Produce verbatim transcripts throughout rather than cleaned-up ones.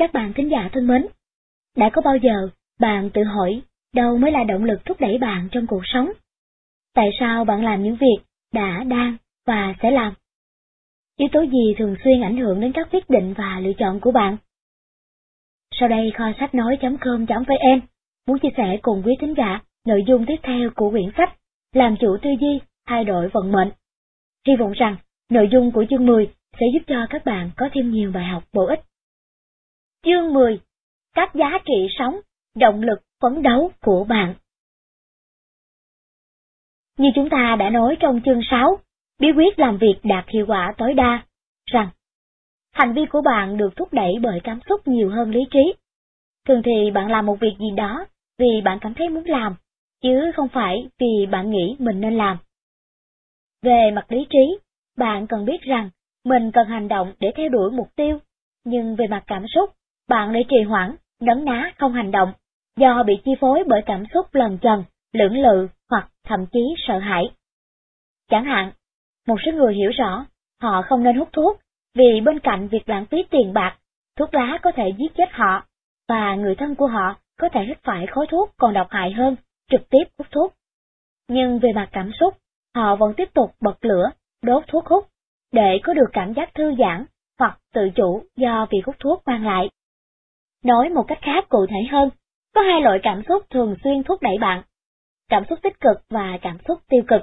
Các bạn thính giả thân mến, đã có bao giờ bạn tự hỏi đâu mới là động lực thúc đẩy bạn trong cuộc sống? Tại sao bạn làm những việc đã, đang và sẽ làm? Yếu tố gì thường xuyên ảnh hưởng đến các quyết định và lựa chọn của bạn? Sau đây kho sách nói chấm com chấm vn muốn chia sẻ cùng quý thính giả nội dung tiếp theo của quyển sách Làm chủ tư duy, thay đổi vận mệnh. Hy vọng rằng nội dung của chương mười sẽ giúp cho các bạn có thêm nhiều bài học bổ ích. Chương mười. Các giá trị sống, động lực phấn đấu của bạn. Như chúng ta đã nói trong chương sáu, bí quyết làm việc đạt hiệu quả tối đa, rằng hành vi của bạn được thúc đẩy bởi cảm xúc nhiều hơn lý trí. Thường thì bạn làm một việc gì đó vì bạn cảm thấy muốn làm, chứ không phải vì bạn nghĩ mình nên làm. Về mặt lý trí, bạn cần biết rằng mình cần hành động để theo đuổi mục tiêu, nhưng về mặt cảm xúc, bạn lại trì hoãn, nấn ná không hành động, do bị chi phối bởi cảm xúc lần chần, lưỡng lự hoặc thậm chí sợ hãi. Chẳng hạn, một số người hiểu rõ họ không nên hút thuốc, vì bên cạnh việc lãng phí tiền bạc, thuốc lá có thể giết chết họ, và người thân của họ có thể hít phải khói thuốc còn độc hại hơn, trực tiếp hút thuốc. Nhưng về mặt cảm xúc, họ vẫn tiếp tục bật lửa, đốt thuốc hút, để có được cảm giác thư giãn hoặc tự chủ do việc hút thuốc mang lại. Nói một cách khác cụ thể hơn, có hai loại cảm xúc thường xuyên thúc đẩy bạn: cảm xúc tích cực và cảm xúc tiêu cực.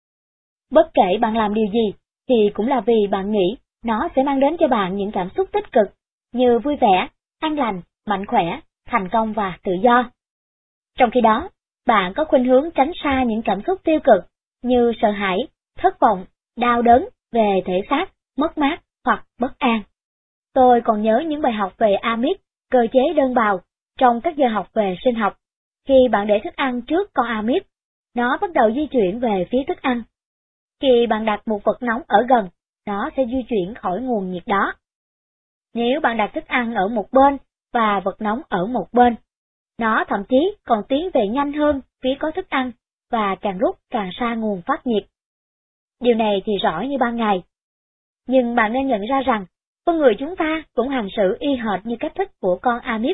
Bất kể bạn làm điều gì, thì cũng là vì bạn nghĩ nó sẽ mang đến cho bạn những cảm xúc tích cực, như vui vẻ, an lành, mạnh khỏe, thành công và tự do. Trong khi đó, bạn có khuynh hướng tránh xa những cảm xúc tiêu cực, như sợ hãi, thất vọng, đau đớn về thể xác, mất mát hoặc bất an. Tôi còn nhớ những bài học về Amip, cơ chế đơn bào, trong các giờ học về sinh học. Khi bạn để thức ăn trước con Amip, nó bắt đầu di chuyển về phía thức ăn. Khi bạn đặt một vật nóng ở gần, nó sẽ di chuyển khỏi nguồn nhiệt đó. Nếu bạn đặt thức ăn ở một bên và vật nóng ở một bên, nó thậm chí còn tiến về nhanh hơn phía có thức ăn và càng rút càng xa nguồn phát nhiệt. Điều này thì rõ như ban ngày. Nhưng bạn nên nhận ra rằng, con người chúng ta cũng hành xử y hệt như cách thức của con Amip.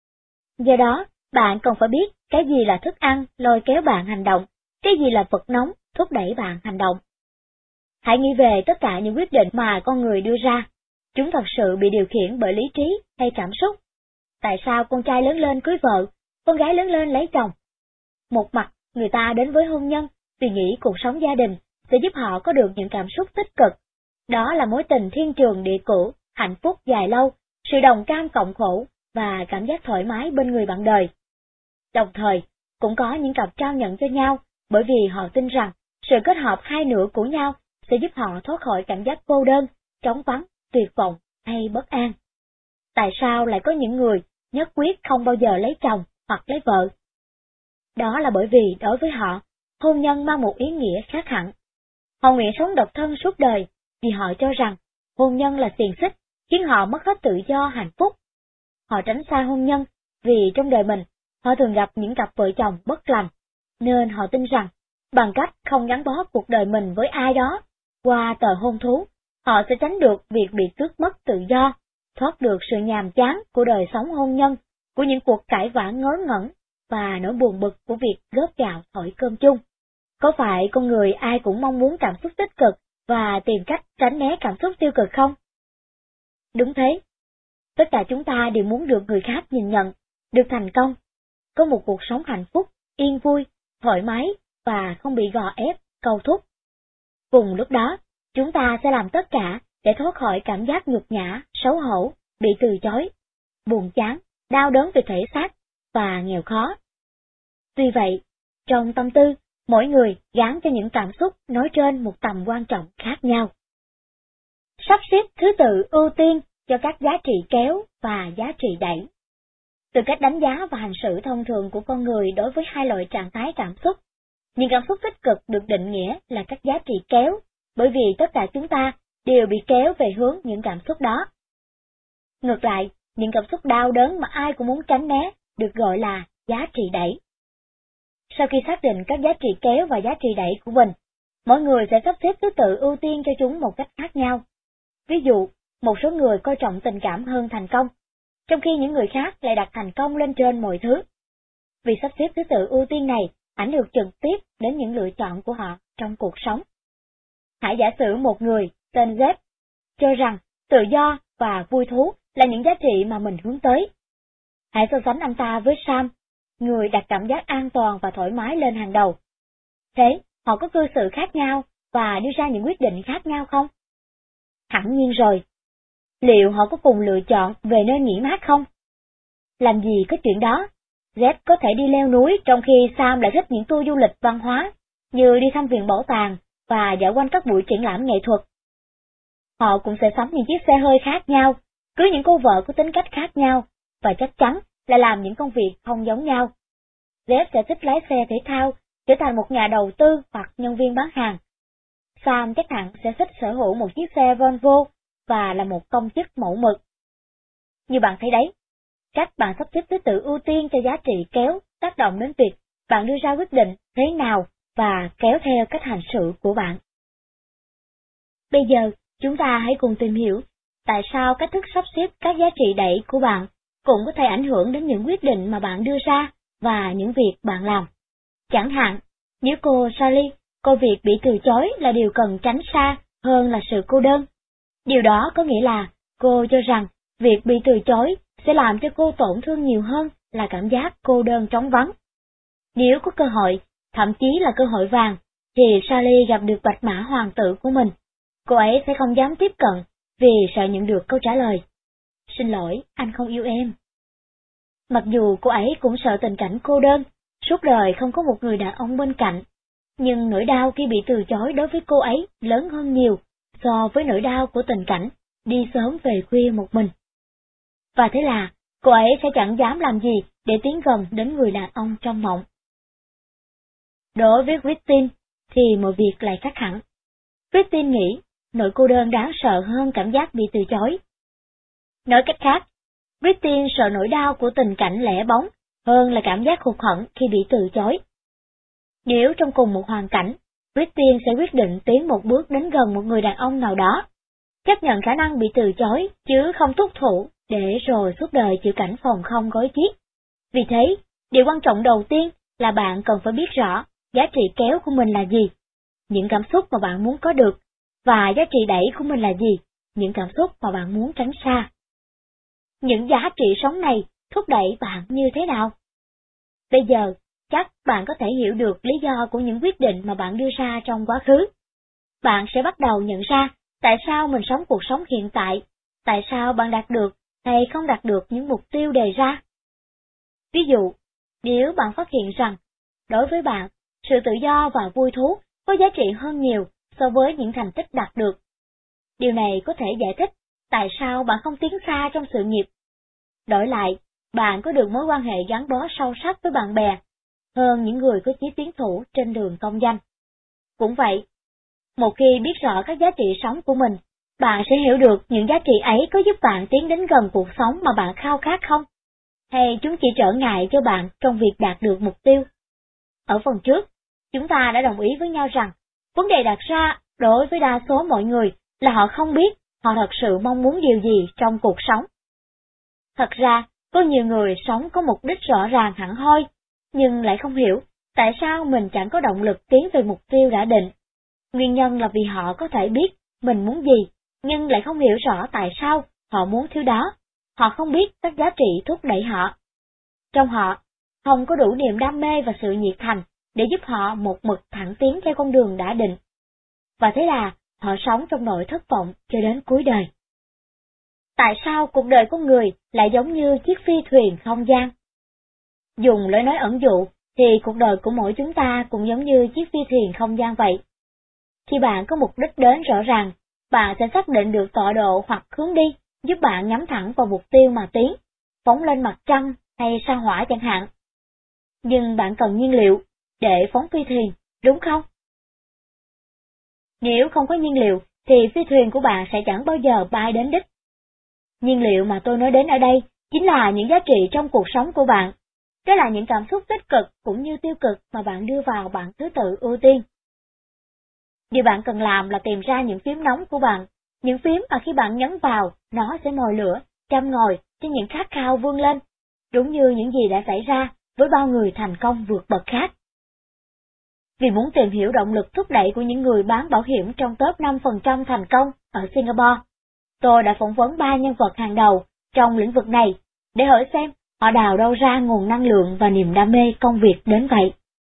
Do đó, bạn cần phải biết cái gì là thức ăn lôi kéo bạn hành động, cái gì là vật nóng thúc đẩy bạn hành động. Hãy nghĩ về tất cả những quyết định mà con người đưa ra. Chúng thật sự bị điều khiển bởi lý trí hay cảm xúc? Tại sao con trai lớn lên cưới vợ, con gái lớn lên lấy chồng? Một mặt, người ta đến với hôn nhân vì nghĩ cuộc sống gia đình sẽ giúp họ có được những cảm xúc tích cực. Đó là mối tình thiên trường địa cửu, hạnh phúc dài lâu, sự đồng cam cộng khổ và cảm giác thoải mái bên người bạn đời. Đồng thời, cũng có những cặp trao nhận cho nhau bởi vì họ tin rằng sự kết hợp hai nửa của nhau sẽ giúp họ thoát khỏi cảm giác cô đơn, trống vắng, tuyệt vọng hay bất an. Tại sao lại có những người nhất quyết không bao giờ lấy chồng hoặc lấy vợ? Đó là bởi vì đối với họ, hôn nhân mang một ý nghĩa khác hẳn. Họ nguyện sống độc thân suốt đời vì họ cho rằng hôn nhân là xiềng xích khiến họ mất hết tự do hạnh phúc. Họ tránh xa hôn nhân vì trong đời mình họ thường gặp những cặp vợ chồng bất lành, nên họ tin rằng bằng cách không gắn bó cuộc đời mình với ai đó qua tờ hôn thú, họ sẽ tránh được việc bị tước mất tự do, thoát được sự nhàm chán của đời sống hôn nhân, của những cuộc cãi vã ngớ ngẩn và nỗi buồn bực của việc góp gạo thổi cơm chung. Có phải con người ai cũng mong muốn cảm xúc tích cực và tìm cách tránh né cảm xúc tiêu cực không? Đúng thế. Tất cả chúng ta đều muốn được người khác nhìn nhận, được thành công, có một cuộc sống hạnh phúc, yên vui, thoải mái và không bị gò ép, câu thúc. Cùng lúc đó, chúng ta sẽ làm tất cả để thoát khỏi cảm giác nhục nhã, xấu hổ, bị từ chối, buồn chán, đau đớn về thể xác và nghèo khó. Tuy vậy, trong tâm tư, mỗi người gán cho những cảm xúc nói trên một tầm quan trọng khác nhau. Sắp xếp thứ tự ưu tiên cho các giá trị kéo và giá trị đẩy. Từ cách đánh giá và hành xử thông thường của con người đối với hai loại trạng thái cảm xúc, những cảm xúc tích cực được định nghĩa là các giá trị kéo, bởi vì tất cả chúng ta đều bị kéo về hướng những cảm xúc đó. Ngược lại, những cảm xúc đau đớn mà ai cũng muốn tránh né được gọi là giá trị đẩy. Sau khi xác định các giá trị kéo và giá trị đẩy của mình, mỗi người sẽ sắp xếp thứ tự ưu tiên cho chúng một cách khác nhau. Ví dụ, một số người coi trọng tình cảm hơn thành công, trong khi những người khác lại đặt thành công lên trên mọi thứ. Vì sắp xếp thứ tự ưu tiên này ảnh hưởng trực tiếp đến những lựa chọn của họ trong cuộc sống. Hãy giả sử một người tên Jeff cho rằng tự do và vui thú là những giá trị mà mình hướng tới. Hãy so sánh anh ta với Sam, người đặt cảm giác an toàn và thoải mái lên hàng đầu. Thế, họ có cư xử khác nhau và đưa ra những quyết định khác nhau không? Hẳn nhiên rồi. Liệu họ có cùng lựa chọn về nơi nghỉ mát không? Làm gì có chuyện đó? Jeff có thể đi leo núi trong khi Sam lại thích những tour du lịch văn hóa, như đi thăm viện bảo tàng và dạo quanh các buổi triển lãm nghệ thuật. Họ cũng sẽ sắm những chiếc xe hơi khác nhau, cưới những cô vợ có tính cách khác nhau, và chắc chắn là làm những công việc không giống nhau. Jeff sẽ thích lái xe thể thao, trở thành một nhà đầu tư hoặc nhân viên bán hàng. Sam chắc hẳn sẽ thích sở hữu một chiếc xe Volvo và là một công chức mẫu mực. Như bạn thấy đấy, cách bạn sắp xếp thứ tự ưu tiên cho giá trị kéo tác động đến việc bạn đưa ra quyết định thế nào và kéo theo cách hành xử của bạn. Bây giờ, chúng ta hãy cùng tìm hiểu tại sao cách thức sắp xếp các giá trị đẩy của bạn cũng có thể ảnh hưởng đến những quyết định mà bạn đưa ra và những việc bạn làm. Chẳng hạn, nếu cô Sally coi việc bị từ chối là điều cần tránh xa hơn là sự cô đơn. Điều đó có nghĩa là cô cho rằng việc bị từ chối sẽ làm cho cô tổn thương nhiều hơn là cảm giác cô đơn trống vắng. Nếu có cơ hội, thậm chí là cơ hội vàng, thì Sally gặp được bạch mã hoàng tử của mình. Cô ấy sẽ không dám tiếp cận vì sợ nhận được câu trả lời: "Xin lỗi, anh không yêu em." Mặc dù cô ấy cũng sợ tình cảnh cô đơn, suốt đời không có một người đàn ông bên cạnh, nhưng nỗi đau khi bị từ chối đối với cô ấy lớn hơn nhiều so với nỗi đau của tình cảnh đi sớm về khuya một mình. Và thế là, cô ấy sẽ chẳng dám làm gì để tiến gần đến người đàn ông trong mộng. Đối với Christine, thì mọi việc lại khác hẳn. Christine nghĩ nỗi cô đơn đáng sợ hơn cảm giác bị từ chối. Nói cách khác, Christine sợ nỗi đau của tình cảnh lẻ bóng hơn là cảm giác hụt hẫng khi bị từ chối. Nếu trong cùng một hoàn cảnh, Christine sẽ quyết định tiến một bước đến gần một người đàn ông nào đó, chấp nhận khả năng bị từ chối chứ không thúc thủ để rồi suốt đời chịu cảnh phòng không gói chiếc. Vì thế, điều quan trọng đầu tiên là bạn cần phải biết rõ giá trị kéo của mình là gì, những cảm xúc mà bạn muốn có được, và giá trị đẩy của mình là gì, những cảm xúc mà bạn muốn tránh xa. Những giá trị sống này thúc đẩy bạn như thế nào? Bây giờ, chắc bạn có thể hiểu được lý do của những quyết định mà bạn đưa ra trong quá khứ. Bạn sẽ bắt đầu nhận ra tại sao mình sống cuộc sống hiện tại, tại sao bạn đạt được hay không đạt được những mục tiêu đề ra. Ví dụ, nếu bạn phát hiện rằng, đối với bạn, sự tự do và vui thú có giá trị hơn nhiều so với những thành tích đạt được. Điều này có thể giải thích tại sao bạn không tiến xa trong sự nghiệp. Đổi lại, bạn có được mối quan hệ gắn bó sâu sắc với bạn bè, hơn những người có chí tiến thủ trên đường công danh. Cũng vậy, một khi biết rõ các giá trị sống của mình, bạn sẽ hiểu được những giá trị ấy có giúp bạn tiến đến gần cuộc sống mà bạn khao khát không? Hay chúng chỉ trở ngại cho bạn trong việc đạt được mục tiêu? Ở phần trước, chúng ta đã đồng ý với nhau rằng, vấn đề đặt ra đối với đa số mọi người là họ không biết họ thật sự mong muốn điều gì trong cuộc sống. Thật ra, có nhiều người sống có mục đích rõ ràng hẳn hoi, nhưng lại không hiểu tại sao mình chẳng có động lực tiến về mục tiêu đã định. Nguyên nhân là vì họ có thể biết mình muốn gì, nhưng lại không hiểu rõ tại sao họ muốn thứ đó. Họ không biết các giá trị thúc đẩy họ. Trong họ, không có đủ niềm đam mê và sự nhiệt thành để giúp họ một mực thẳng tiến theo con đường đã định. Và thế là, họ sống trong nỗi thất vọng cho đến cuối đời. Tại sao cuộc đời con người lại giống như chiếc phi thuyền không gian? Dùng lời nói ẩn dụ, thì cuộc đời của mỗi chúng ta cũng giống như chiếc phi thuyền không gian vậy. Khi bạn có mục đích đến rõ ràng, bạn sẽ xác định được tọa độ hoặc hướng đi, giúp bạn nhắm thẳng vào mục tiêu mà tiến, phóng lên mặt trăng hay sao hỏa chẳng hạn. Nhưng bạn cần nhiên liệu để phóng phi thuyền, đúng không? Nếu không có nhiên liệu, thì phi thuyền của bạn sẽ chẳng bao giờ bay đến đích. Nhiên liệu mà tôi nói đến ở đây chính là những giá trị trong cuộc sống của bạn. Đó là những cảm xúc tích cực cũng như tiêu cực mà bạn đưa vào bảng thứ tự ưu tiên. Điều bạn cần làm là tìm ra những phím nóng của bạn, những phím mà khi bạn nhấn vào, nó sẽ mồi lửa, châm ngòi cho những khát khao vươn lên, đúng như những gì đã xảy ra với bao người thành công vượt bậc khác. Vì muốn tìm hiểu động lực thúc đẩy của những người bán bảo hiểm trong top năm phần trăm thành công ở Singapore, tôi đã phỏng vấn ba nhân vật hàng đầu trong lĩnh vực này để hỏi xem họ đào đâu ra nguồn năng lượng và niềm đam mê công việc đến vậy.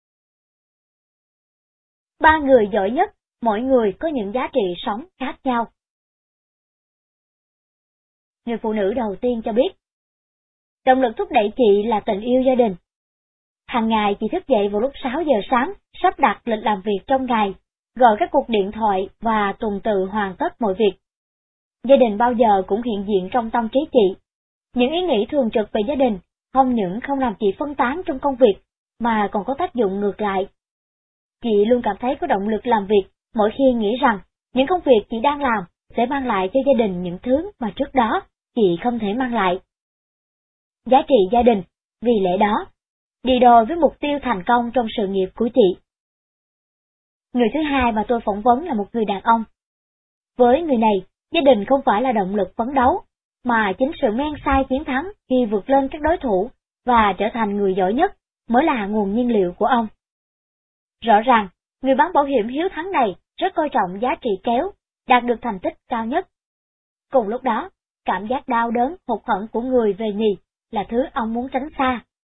Ba người giỏi nhất, mỗi người có những giá trị sống khác nhau. Người phụ nữ đầu tiên cho biết, động lực thúc đẩy chị là tình yêu gia đình. Hàng ngày chị thức dậy vào lúc sáu giờ sáng, sắp đặt lịch làm việc trong ngày, gọi các cuộc điện thoại và tuần tự hoàn tất mọi việc. Gia đình bao giờ cũng hiện diện trong tâm trí chị. Những ý nghĩ thường trực về gia đình không những không làm chị phân tán trong công việc, mà còn có tác dụng ngược lại. Chị luôn cảm thấy có động lực làm việc mỗi khi nghĩ rằng những công việc chị đang làm sẽ mang lại cho gia đình những thứ mà trước đó chị không thể mang lại. Giá trị gia đình, vì lẽ đó, đi đôi với mục tiêu thành công trong sự nghiệp của chị. Người thứ hai mà tôi phỏng vấn là một người đàn ông. Với người này, gia đình không phải là động lực phấn đấu, mà chính sự men say chiến thắng khi vượt lên các đối thủ và trở thành người giỏi nhất mới là nguồn nhiên liệu của ông. Rõ ràng, người bán bảo hiểm hiếu thắng này rất coi trọng giá trị kéo, đạt được thành tích cao nhất. Cùng lúc đó, cảm giác đau đớn, hụt hẫng của người về nhì là thứ ông muốn tránh xa.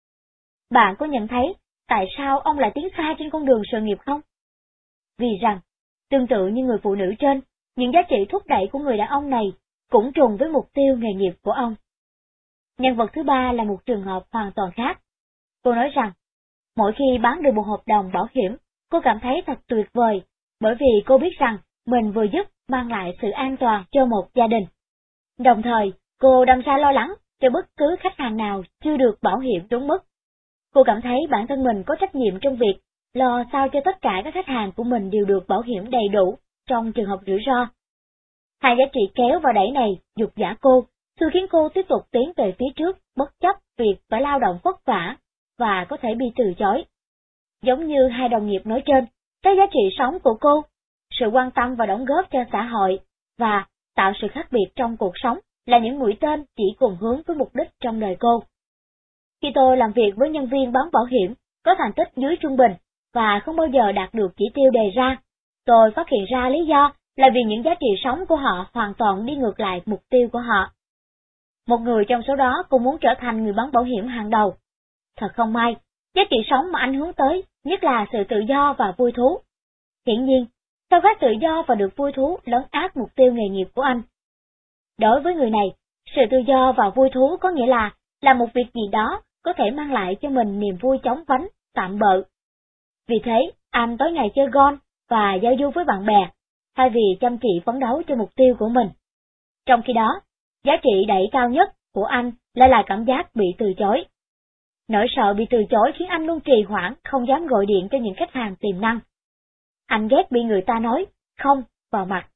Bạn có nhận thấy tại sao ông lại tiến xa trên con đường sự nghiệp không? Vì rằng, tương tự như người phụ nữ trên, những giá trị thúc đẩy của người đàn ông này cũng trùng với mục tiêu nghề nghiệp của ông. Nhân vật thứ ba là một trường hợp hoàn toàn khác. Cô nói rằng, mỗi khi bán được một hợp đồng bảo hiểm, cô cảm thấy thật tuyệt vời, bởi vì cô biết rằng mình vừa giúp mang lại sự an toàn cho một gia đình. Đồng thời, cô đâm ra lo lắng cho bất cứ khách hàng nào chưa được bảo hiểm đúng mức. Cô cảm thấy bản thân mình có trách nhiệm trong việc lo sao cho tất cả các khách hàng của mình đều được bảo hiểm đầy đủ trong trường hợp rủi ro. Hai giá trị kéo và đẩy này dục dã cô, thường khiến cô tiếp tục tiến về phía trước bất chấp việc phải lao động vất vả và có thể bị từ chối. Giống như hai đồng nghiệp nói trên, các giá trị sống của cô, sự quan tâm và đóng góp cho xã hội và tạo sự khác biệt trong cuộc sống là những mũi tên chỉ cùng hướng với mục đích trong đời cô. Khi tôi làm việc với nhân viên bán bảo hiểm có thành tích dưới trung bình và không bao giờ đạt được chỉ tiêu đề ra, tôi phát hiện ra lý do là vì những giá trị sống của họ hoàn toàn đi ngược lại mục tiêu của họ. Một người trong số đó cũng muốn trở thành người bán bảo hiểm hàng đầu. Thật không may, giá trị sống mà anh hướng tới nhất là sự tự do và vui thú. Hiển nhiên, khao khát tự do và được vui thú lấn át mục tiêu nghề nghiệp của anh. Đối với người này, sự tự do và vui thú có nghĩa là làm một việc gì đó có thể mang lại cho mình niềm vui chóng vánh, tạm bợ. Vì thế, anh tối ngày chơi golf và giao du với bạn bè, thay vì chăm chỉ phấn đấu cho mục tiêu của mình. Trong khi đó, giá trị đẩy cao nhất của anh lại là cảm giác bị từ chối. Nỗi sợ bị từ chối khiến anh luôn trì hoãn, không dám gọi điện cho những khách hàng tiềm năng. Anh ghét bị người ta nói không vào mặt.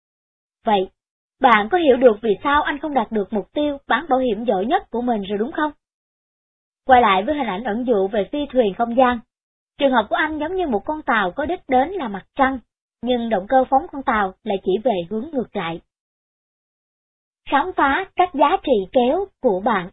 Vậy, bạn có hiểu được vì sao anh không đạt được mục tiêu bán bảo hiểm giỏi nhất của mình rồi đúng không? Quay lại với hình ảnh ẩn dụ về phi thuyền không gian. Trường hợp của anh giống như một con tàu có đích đến là mặt trăng, nhưng động cơ phóng con tàu lại chỉ về hướng ngược lại. Khám phá các giá trị kéo của bạn.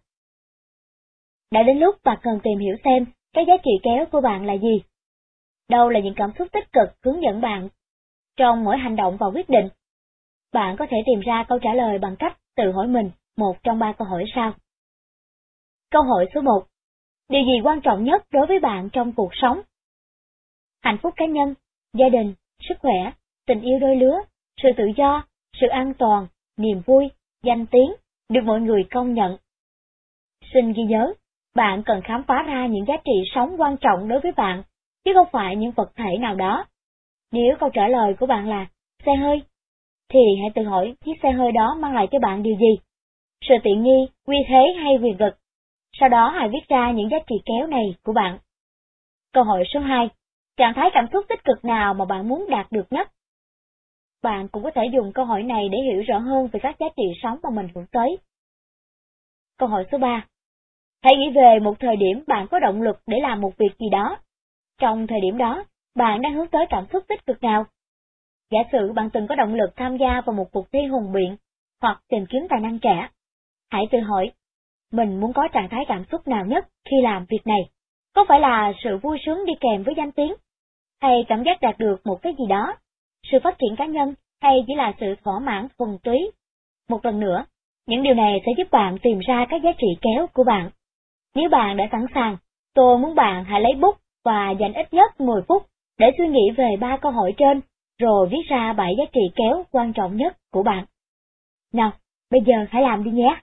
Đã đến lúc bạn cần tìm hiểu xem các giá trị kéo của bạn là gì. Đâu là những cảm xúc tích cực hướng dẫn bạn trong mỗi hành động và quyết định. Bạn có thể tìm ra câu trả lời bằng cách tự hỏi mình một trong ba câu hỏi sau. Câu hỏi số một. Điều gì quan trọng nhất đối với bạn trong cuộc sống? Hạnh phúc cá nhân, gia đình, sức khỏe, tình yêu đôi lứa, sự tự do, sự an toàn, niềm vui, danh tiếng, được mọi người công nhận. Xin ghi nhớ, bạn cần khám phá ra những giá trị sống quan trọng đối với bạn, chứ không phải những vật thể nào đó. Nếu câu trả lời của bạn là xe hơi, thì hãy tự hỏi chiếc xe hơi đó mang lại cho bạn điều gì? Sự tiện nghi, uy thế hay quyền lực? Sau đó hãy viết ra những giá trị kéo này của bạn. Câu hỏi số hai. Trạng thái cảm xúc tích cực nào mà bạn muốn đạt được nhất? Bạn cũng có thể dùng câu hỏi này để hiểu rõ hơn về các giá trị sống mà mình hướng tới. Câu hỏi số ba. Hãy nghĩ về một thời điểm bạn có động lực để làm một việc gì đó. Trong thời điểm đó, bạn đang hướng tới cảm xúc tích cực nào? Giả sử bạn từng có động lực tham gia vào một cuộc thi hùng biện, hoặc tìm kiếm tài năng trẻ. Hãy tự hỏi, mình muốn có trạng thái cảm xúc nào nhất khi làm việc này? Có phải là sự vui sướng đi kèm với danh tiếng? Hay cảm giác đạt được một cái gì đó? Sự phát triển cá nhân hay chỉ là sự thỏa mãn thuần túy? Một lần nữa, những điều này sẽ giúp bạn tìm ra các giá trị kéo của bạn. Nếu bạn đã sẵn sàng, tôi muốn bạn hãy lấy bút và dành ít nhất mười phút để suy nghĩ về ba câu hỏi trên, rồi viết ra bảy giá trị kéo quan trọng nhất của bạn. Nào, bây giờ hãy làm đi nhé.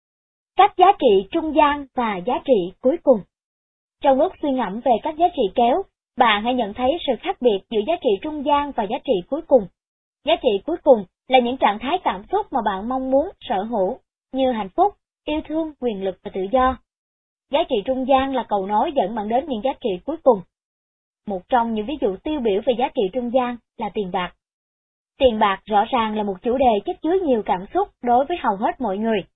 Các giá trị trung gian và giá trị cuối cùng. Trong lúc suy ngẫm về các giá trị kéo, bạn hãy nhận thấy sự khác biệt giữa giá trị trung gian và giá trị cuối cùng. Giá trị cuối cùng là những trạng thái cảm xúc mà bạn mong muốn sở hữu, như hạnh phúc, yêu thương, quyền lực và tự do. Giá trị trung gian là cầu nối dẫn bạn đến những giá trị cuối cùng. Một trong những ví dụ tiêu biểu về giá trị trung gian là tiền bạc. Tiền bạc rõ ràng là một chủ đề chất chứa nhiều cảm xúc đối với hầu hết mọi người.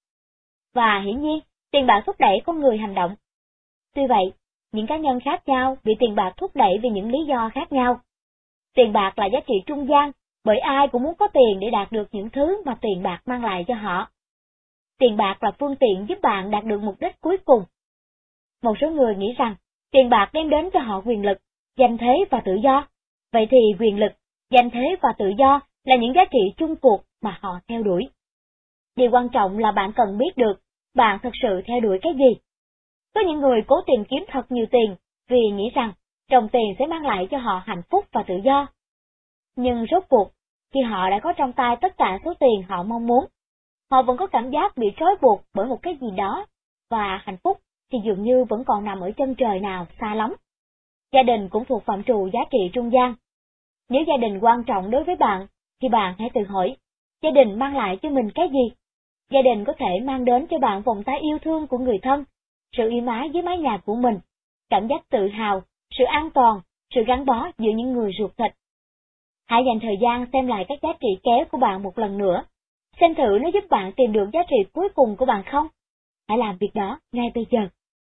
Và hiển nhiên, tiền bạc thúc đẩy con người hành động. Tuy vậy, những cá nhân khác nhau bị tiền bạc thúc đẩy vì những lý do khác nhau. Tiền bạc là giá trị trung gian, bởi ai cũng muốn có tiền để đạt được những thứ mà tiền bạc mang lại cho họ. Tiền bạc là phương tiện giúp bạn đạt được mục đích cuối cùng. Một số người nghĩ rằng tiền bạc đem đến cho họ quyền lực, danh thế và tự do. Vậy thì quyền lực, danh thế và tự do là những giá trị chung cuộc mà họ theo đuổi. Điều quan trọng là bạn cần biết được bạn thực sự theo đuổi cái gì. Có những người cố tìm kiếm thật nhiều tiền vì nghĩ rằng trồng tiền sẽ mang lại cho họ hạnh phúc và tự do. Nhưng rốt cuộc, khi họ đã có trong tay tất cả số tiền họ mong muốn, họ vẫn có cảm giác bị trói buộc bởi một cái gì đó, và hạnh phúc thì dường như vẫn còn nằm ở chân trời nào xa lắm. Gia đình cũng thuộc phạm trù giá trị trung gian. Nếu gia đình quan trọng đối với bạn, thì bạn hãy tự hỏi, gia đình mang lại cho mình cái gì? Gia đình có thể mang đến cho bạn vòng tay yêu thương của người thân, sự êm ái dưới mái nhà của mình, cảm giác tự hào, sự an toàn, sự gắn bó giữa những người ruột thịt. Hãy dành thời gian xem lại các giá trị kéo của bạn một lần nữa, xem thử nó giúp bạn tìm được giá trị cuối cùng của bạn không? Hãy làm việc đó ngay bây giờ.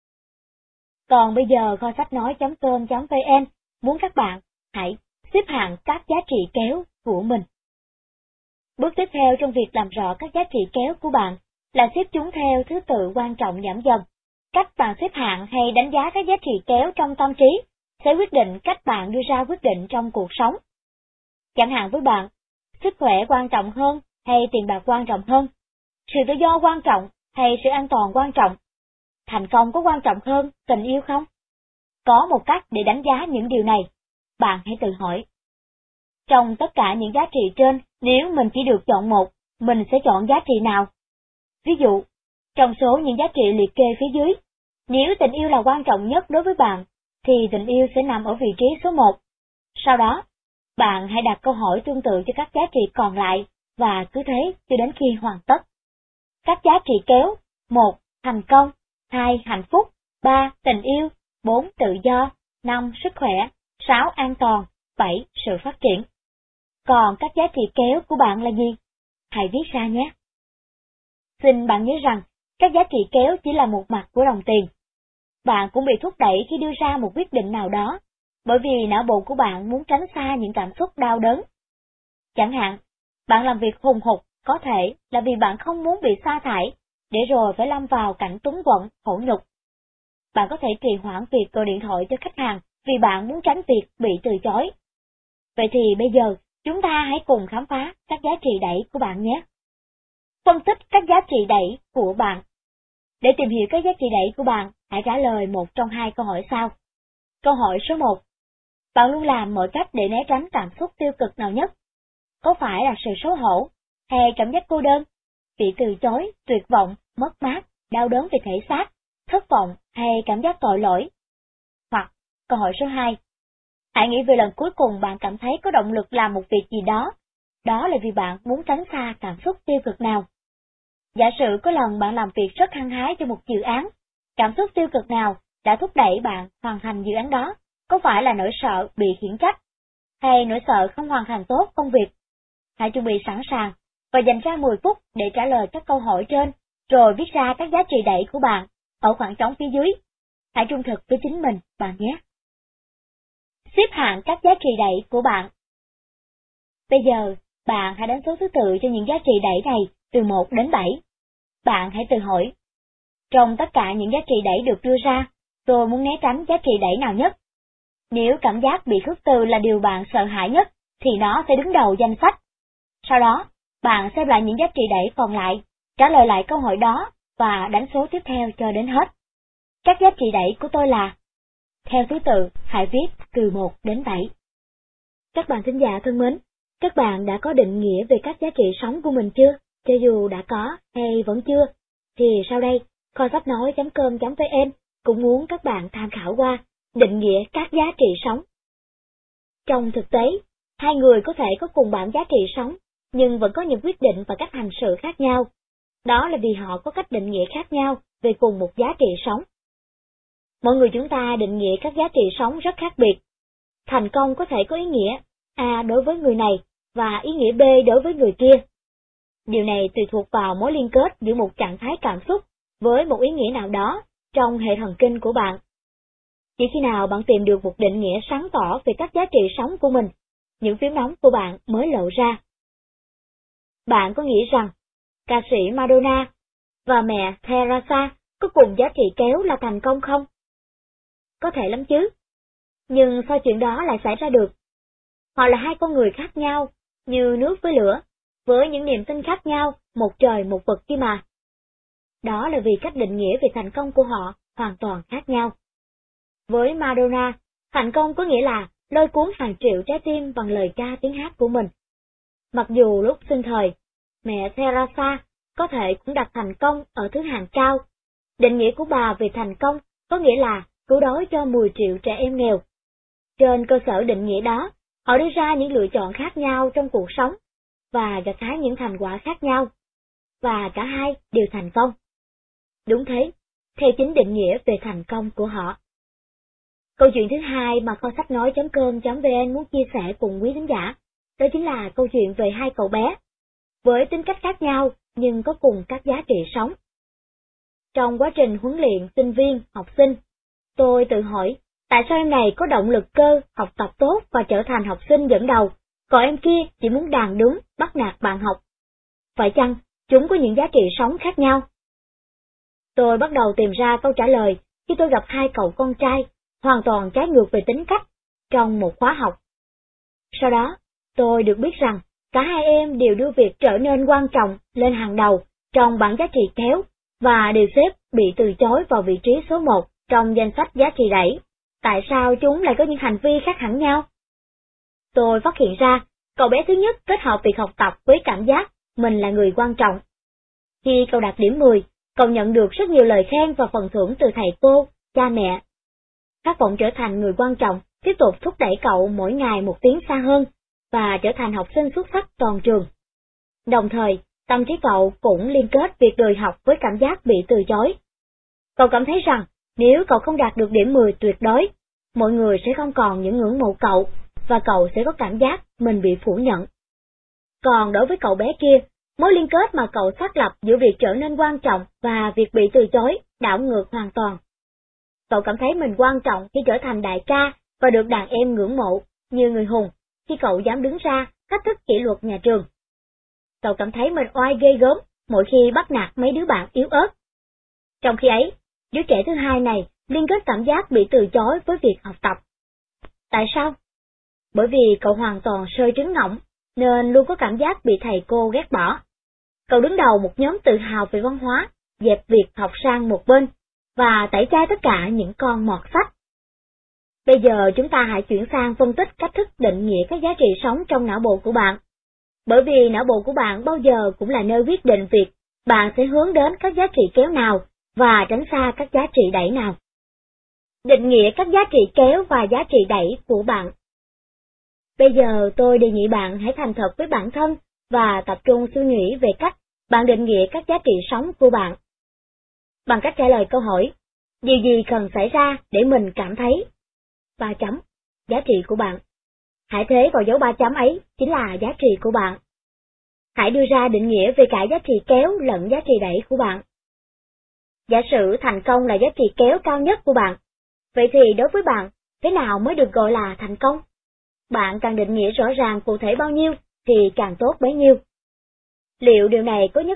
Còn bây giờ kho sách nói chấm com chấm vn muốn các bạn hãy xếp hạng các giá trị kéo của mình. Bước tiếp theo trong việc làm rõ các giá trị kéo của bạn là xếp chúng theo thứ tự quan trọng giảm dần. Cách bạn xếp hạng hay đánh giá các giá trị kéo trong tâm trí sẽ quyết định cách bạn đưa ra quyết định trong cuộc sống. Chẳng hạn với bạn, sức khỏe quan trọng hơn hay tiền bạc quan trọng hơn? Sự tự do quan trọng hay sự an toàn quan trọng? Thành công có quan trọng hơn tình yêu không? Có một cách để đánh giá những điều này. Bạn hãy tự hỏi. Trong tất cả những giá trị trên, nếu mình chỉ được chọn một, mình sẽ chọn giá trị nào? Ví dụ, trong số những giá trị liệt kê phía dưới, nếu tình yêu là quan trọng nhất đối với bạn, thì tình yêu sẽ nằm ở vị trí số một. Sau đó, bạn hãy đặt câu hỏi tương tự cho các giá trị còn lại, và cứ thế cho đến khi hoàn tất. Các giá trị kéo: một. Thành công, hai. Hạnh phúc, ba. Tình yêu, bốn. Tự do, năm. Sức khỏe, sáu. An toàn, bảy. Sự phát triển. Còn các giá trị kéo của bạn là gì? Hãy viết ra nhé. Xin bạn nhớ rằng, các giá trị kéo chỉ là một mặt của đồng tiền. Bạn cũng bị thúc đẩy khi đưa ra một quyết định nào đó, bởi vì não bộ của bạn muốn tránh xa những cảm xúc đau đớn. Chẳng hạn, bạn làm việc hùng hục có thể là vì bạn không muốn bị sa thải, để rồi phải lâm vào cảnh túng quẫn, khổ nhục. Bạn có thể trì hoãn việc gọi điện thoại cho khách hàng vì bạn muốn tránh việc bị từ chối. Vậy thì bây giờ, chúng ta hãy cùng khám phá các giá trị đẩy của bạn nhé. Phân tích các giá trị đẩy của bạn. Để tìm hiểu các giá trị đẩy của bạn, hãy trả lời một trong hai câu hỏi sau. Câu hỏi số một. Bạn luôn làm mọi cách để né tránh cảm xúc tiêu cực nào nhất? Có phải là sự xấu hổ, hay cảm giác cô đơn, bị từ chối, tuyệt vọng, mất mát, đau đớn về thể xác, thất vọng hay cảm giác tội lỗi? Hoặc, câu hỏi số hai. Hãy nghĩ về lần cuối cùng bạn cảm thấy có động lực làm một việc gì đó. Đó là vì bạn muốn tránh xa cảm xúc tiêu cực nào. Giả sử có lần bạn làm việc rất hăng hái cho một dự án, cảm xúc tiêu cực nào đã thúc đẩy bạn hoàn thành dự án đó? Có phải là nỗi sợ bị khiển trách, hay nỗi sợ không hoàn thành tốt công việc? Hãy chuẩn bị sẵn sàng và dành ra mười phút để trả lời các câu hỏi trên, rồi viết ra các giá trị đẩy của bạn ở khoảng trống phía dưới. Hãy trung thực với chính mình, bạn nhé. Xếp hạng các giá trị đẩy của bạn. Bây giờ, bạn hãy đánh số thứ tự cho những giá trị đẩy này từ một đến bảy. Bạn hãy tự hỏi, Trong tất cả những giá trị đẩy được đưa ra, tôi muốn né tránh giá trị đẩy nào nhất? Nếu cảm giác bị khước từ là điều bạn sợ hãi nhất, thì nó sẽ đứng đầu danh sách. Sau đó, bạn xem lại những giá trị đẩy còn lại, trả lời lại câu hỏi đó và đánh số tiếp theo cho đến hết. Các giá trị đẩy của tôi là, theo thứ tự, hãy viết từ một đến bảy. Các bạn thính giả thân mến, các bạn đã có định nghĩa về các giá trị sống của mình chưa? Cho dù đã có hay vẫn chưa, thì sau đây, kho sách nói chấm com chấm vn cũng muốn các bạn tham khảo qua định nghĩa các giá trị sống. Trong thực tế, hai người có thể có cùng bảng giá trị sống, nhưng vẫn có những quyết định và cách hành xử khác nhau. Đó là vì họ có cách định nghĩa khác nhau về cùng một giá trị sống. Mọi người chúng ta định nghĩa các giá trị sống rất khác biệt. Thành công có thể có ý nghĩa A đối với người này và ý nghĩa B đối với người kia. Điều này tùy thuộc vào mối liên kết giữa một trạng thái cảm xúc với một ý nghĩa nào đó trong hệ thần kinh của bạn. Chỉ khi nào bạn tìm được một định nghĩa sáng tỏ về các giá trị sống của mình, những phím nóng của bạn mới lộ ra. Bạn có nghĩ rằng ca sĩ Madonna và mẹ Teresa có cùng giá trị kéo là thành công không? Có thể lắm chứ. Nhưng sao chuyện đó lại xảy ra được? Họ là hai con người khác nhau, như nước với lửa, với những niềm tin khác nhau, một trời một vực kia mà. Đó là vì cách định nghĩa về thành công của họ hoàn toàn khác nhau. Với Madonna, thành công có nghĩa là lôi cuốn hàng triệu trái tim bằng lời ca tiếng hát của mình. Mặc dù lúc sinh thời, mẹ Teresa có thể cũng đặt thành công ở thứ hạng cao. Định nghĩa của bà về thành công có nghĩa là cứu đói cho mười triệu trẻ em nghèo. Trên cơ sở định nghĩa đó, họ đưa ra những lựa chọn khác nhau trong cuộc sống, và gặt hái những thành quả khác nhau. Và cả hai đều thành công. Đúng thế, theo chính định nghĩa về thành công của họ. Câu chuyện thứ hai mà kho sách nói chấm com chấm vn muốn chia sẻ cùng quý thính giả, đó chính là câu chuyện về hai cậu bé, với tính cách khác nhau nhưng có cùng các giá trị sống. Trong quá trình huấn luyện sinh viên, học sinh, tôi tự hỏi, tại sao em này có động lực cơ, học tập tốt và trở thành học sinh dẫn đầu, còn em kia chỉ muốn đàn đúng, bắt nạt bạn học? Phải chăng chúng có những giá trị sống khác nhau? Tôi bắt đầu tìm ra câu trả lời khi tôi gặp hai cậu con trai, hoàn toàn trái ngược về tính cách, trong một khóa học. Sau đó, tôi được biết rằng, cả hai em đều đưa việc trở nên quan trọng lên hàng đầu trong bảng giá trị kéo, và đều xếp bị từ chối vào vị trí số một trong danh sách giá trị đẩy. Tại sao chúng lại có những hành vi khác hẳn nhau? Tôi phát hiện ra, cậu bé thứ nhất kết hợp việc học tập với cảm giác mình là người quan trọng. Khi cậu đạt điểm mười, cậu nhận được rất nhiều lời khen và phần thưởng từ thầy cô, cha mẹ. Khát vọng trở thành người quan trọng tiếp tục thúc đẩy cậu mỗi ngày một tiến xa hơn, và trở thành học sinh xuất sắc toàn trường. Đồng thời, tâm trí cậu cũng liên kết việc lười học với cảm giác bị từ chối. Cậu cảm thấy rằng, nếu cậu không đạt được điểm mười tuyệt đối, mọi người sẽ không còn những ngưỡng mộ cậu, và cậu sẽ có cảm giác mình bị phủ nhận. Còn đối với cậu bé kia, mối liên kết mà cậu xác lập giữa việc trở nên quan trọng và việc bị từ chối đảo ngược hoàn toàn. Cậu cảm thấy mình quan trọng khi trở thành đại ca và được đàn em ngưỡng mộ, như người hùng, khi cậu dám đứng ra thách thức kỷ luật nhà trường. Cậu cảm thấy mình oai ghê gớm mỗi khi bắt nạt mấy đứa bạn yếu ớt. Trong khi ấy, đứa trẻ thứ hai này liên kết cảm giác bị từ chối với việc học tập. Tại sao? Bởi vì cậu hoàn toàn sơi trứng ngỗng, nên luôn có cảm giác bị thầy cô ghét bỏ. Cậu đứng đầu một nhóm tự hào về văn hóa, dẹp việc học sang một bên, và tẩy chay tất cả những con mọt sách. Bây giờ chúng ta hãy chuyển sang phân tích cách thức định nghĩa các giá trị sống trong não bộ của bạn. Bởi vì não bộ của bạn bao giờ cũng là nơi quyết định việc bạn sẽ hướng đến các giá trị kéo nào và tránh xa các giá trị đẩy nào. Định nghĩa các giá trị kéo và giá trị đẩy của bạn. Bây giờ tôi đề nghị bạn hãy thành thật với bản thân và tập trung suy nghĩ về cách bạn định nghĩa các giá trị sống của bạn. Bằng cách trả lời câu hỏi, điều gì cần xảy ra để mình cảm thấy? Ba chấm, giá trị của bạn. Hãy thế vào dấu ba chấm ấy chính là giá trị của bạn. Hãy đưa ra định nghĩa về cả giá trị kéo lẫn giá trị đẩy của bạn. Giả sử thành công là giá trị kéo cao nhất của bạn. Vậy thì đối với bạn, thế nào mới được gọi là thành công? Bạn càng định nghĩa rõ ràng cụ thể bao nhiêu thì càng tốt bấy nhiêu. Liệu điều này có nhất thiết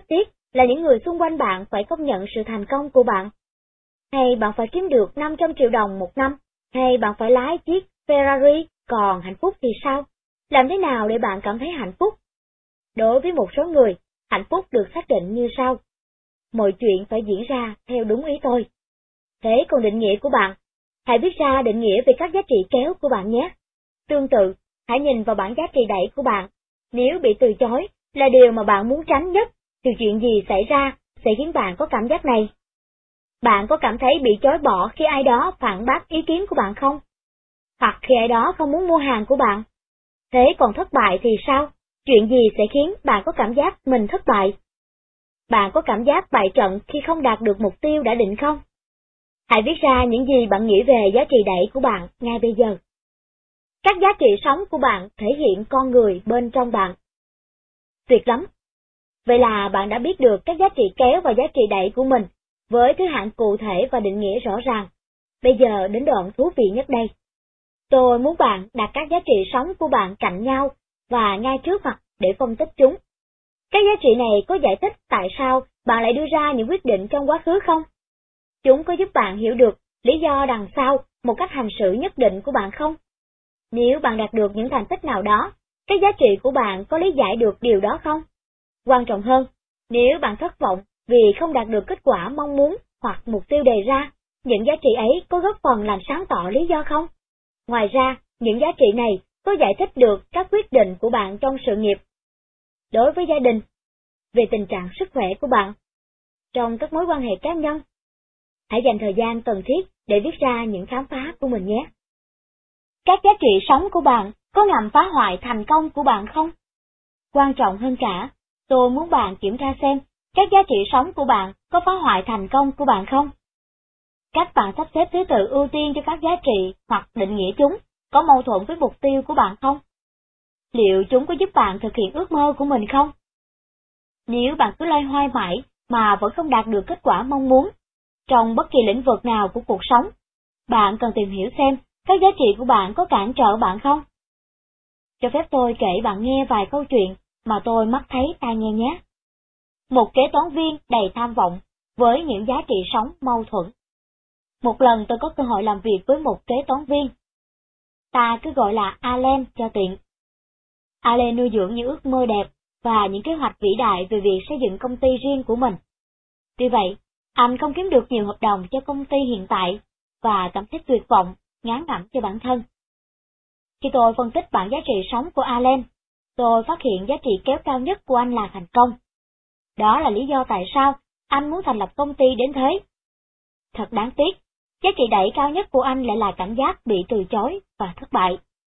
là những người xung quanh bạn phải công nhận sự thành công của bạn? Hay bạn phải kiếm được năm trăm triệu đồng một năm? Hay bạn phải lái chiếc Ferrari? Còn hạnh phúc thì sao? Làm thế nào để bạn cảm thấy hạnh phúc? Đối với một số người, hạnh phúc được xác định như sau. Mọi chuyện phải diễn ra theo đúng ý tôi. Thế còn định nghĩa của bạn? Hãy viết ra định nghĩa về các giá trị kéo của bạn nhé. Tương tự, hãy nhìn vào bảng giá trị đẩy của bạn. Nếu bị từ chối là điều mà bạn muốn tránh nhất, thì chuyện gì xảy ra sẽ khiến bạn có cảm giác này? Bạn có cảm thấy bị chối bỏ khi ai đó phản bác ý kiến của bạn không? Hoặc khi ai đó không muốn mua hàng của bạn? Thế còn thất bại thì sao? Chuyện gì sẽ khiến bạn có cảm giác mình thất bại? Bạn có cảm giác bại trận khi không đạt được mục tiêu đã định không? Hãy viết ra những gì bạn nghĩ về giá trị đẩy của bạn ngay bây giờ. Các giá trị sống của bạn thể hiện con người bên trong bạn. Tuyệt lắm! Vậy là bạn đã biết được các giá trị kéo và giá trị đẩy của mình, với thứ hạng cụ thể và định nghĩa rõ ràng. Bây giờ đến đoạn thú vị nhất đây. Tôi muốn bạn đặt các giá trị sống của bạn cạnh nhau và ngay trước mặt để phân tích chúng. Các giá trị này có giải thích tại sao bạn lại đưa ra những quyết định trong quá khứ không? Chúng có giúp bạn hiểu được lý do đằng sau một cách hành xử nhất định của bạn không? Nếu bạn đạt được những thành tích nào đó, các giá trị của bạn có lý giải được điều đó không? Quan trọng hơn, nếu bạn thất vọng vì không đạt được kết quả mong muốn hoặc mục tiêu đề ra, những giá trị ấy có góp phần làm sáng tỏ lý do không? Ngoài ra, những giá trị này có giải thích được các quyết định của bạn trong sự nghiệp, đối với gia đình, về tình trạng sức khỏe của bạn, trong các mối quan hệ cá nhân. Hãy dành thời gian cần thiết để viết ra những khám phá của mình nhé. Các giá trị sống của bạn có nhằm phá hoại thành công của bạn không? Quan trọng hơn cả, tôi muốn bạn kiểm tra xem các giá trị sống của bạn có phá hoại thành công của bạn không? Cách bạn sắp xếp thứ tự ưu tiên cho các giá trị hoặc định nghĩa chúng có mâu thuẫn với mục tiêu của bạn không? Liệu chúng có giúp bạn thực hiện ước mơ của mình không? Nếu bạn cứ loay hoay mãi mà vẫn không đạt được kết quả mong muốn, trong bất kỳ lĩnh vực nào của cuộc sống, bạn cần tìm hiểu xem các giá trị của bạn có cản trở bạn không? Cho phép tôi kể bạn nghe vài câu chuyện mà tôi mắt thấy tai nghe nhé. Một kế toán viên đầy tham vọng với những giá trị sống mâu thuẫn. Một lần tôi có cơ hội làm việc với một kế toán viên. Ta cứ gọi là Allen cho tiện. Allen nuôi dưỡng những ước mơ đẹp và những kế hoạch vĩ đại về việc xây dựng công ty riêng của mình. Tuy vậy, anh không kiếm được nhiều hợp đồng cho công ty hiện tại và cảm thấy tuyệt vọng, ngán ngẩm cho bản thân. Khi tôi phân tích bảng giá trị sống của Allen, tôi phát hiện giá trị kéo cao nhất của anh là thành công. Đó là lý do tại sao anh muốn thành lập công ty đến thế. Thật đáng tiếc, giá trị đẩy cao nhất của anh lại là cảm giác bị từ chối và thất bại.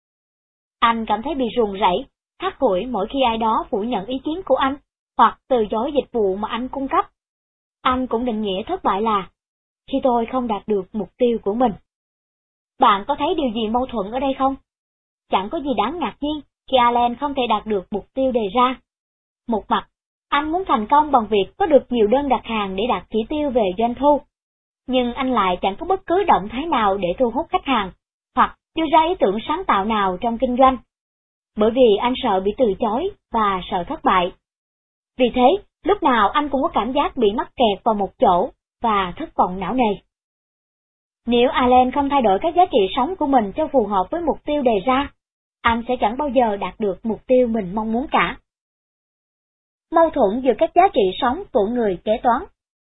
Anh cảm thấy bị run rẩy, hắt hủi mỗi khi ai đó phủ nhận ý kiến của anh, hoặc từ chối dịch vụ mà anh cung cấp. Anh cũng định nghĩa thất bại là khi tôi không đạt được mục tiêu của mình. Bạn có thấy điều gì mâu thuẫn ở đây không? Chẳng có gì đáng ngạc nhiên khi Allen không thể đạt được mục tiêu đề ra. Một mặt, anh muốn thành công bằng việc có được nhiều đơn đặt hàng để đạt chỉ tiêu về doanh thu. Nhưng anh lại chẳng có bất cứ động thái nào để thu hút khách hàng, hoặc đưa ra ý tưởng sáng tạo nào trong kinh doanh. Bởi vì anh sợ bị từ chối và sợ thất bại. Vì thế, lúc nào anh cũng có cảm giác bị mắc kẹt vào một chỗ và thất vọng não nề. Nếu Allen không thay đổi các giá trị sống của mình cho phù hợp với mục tiêu đề ra, anh sẽ chẳng bao giờ đạt được mục tiêu mình mong muốn cả. Mâu thuẫn giữa các giá trị sống của người kế toán.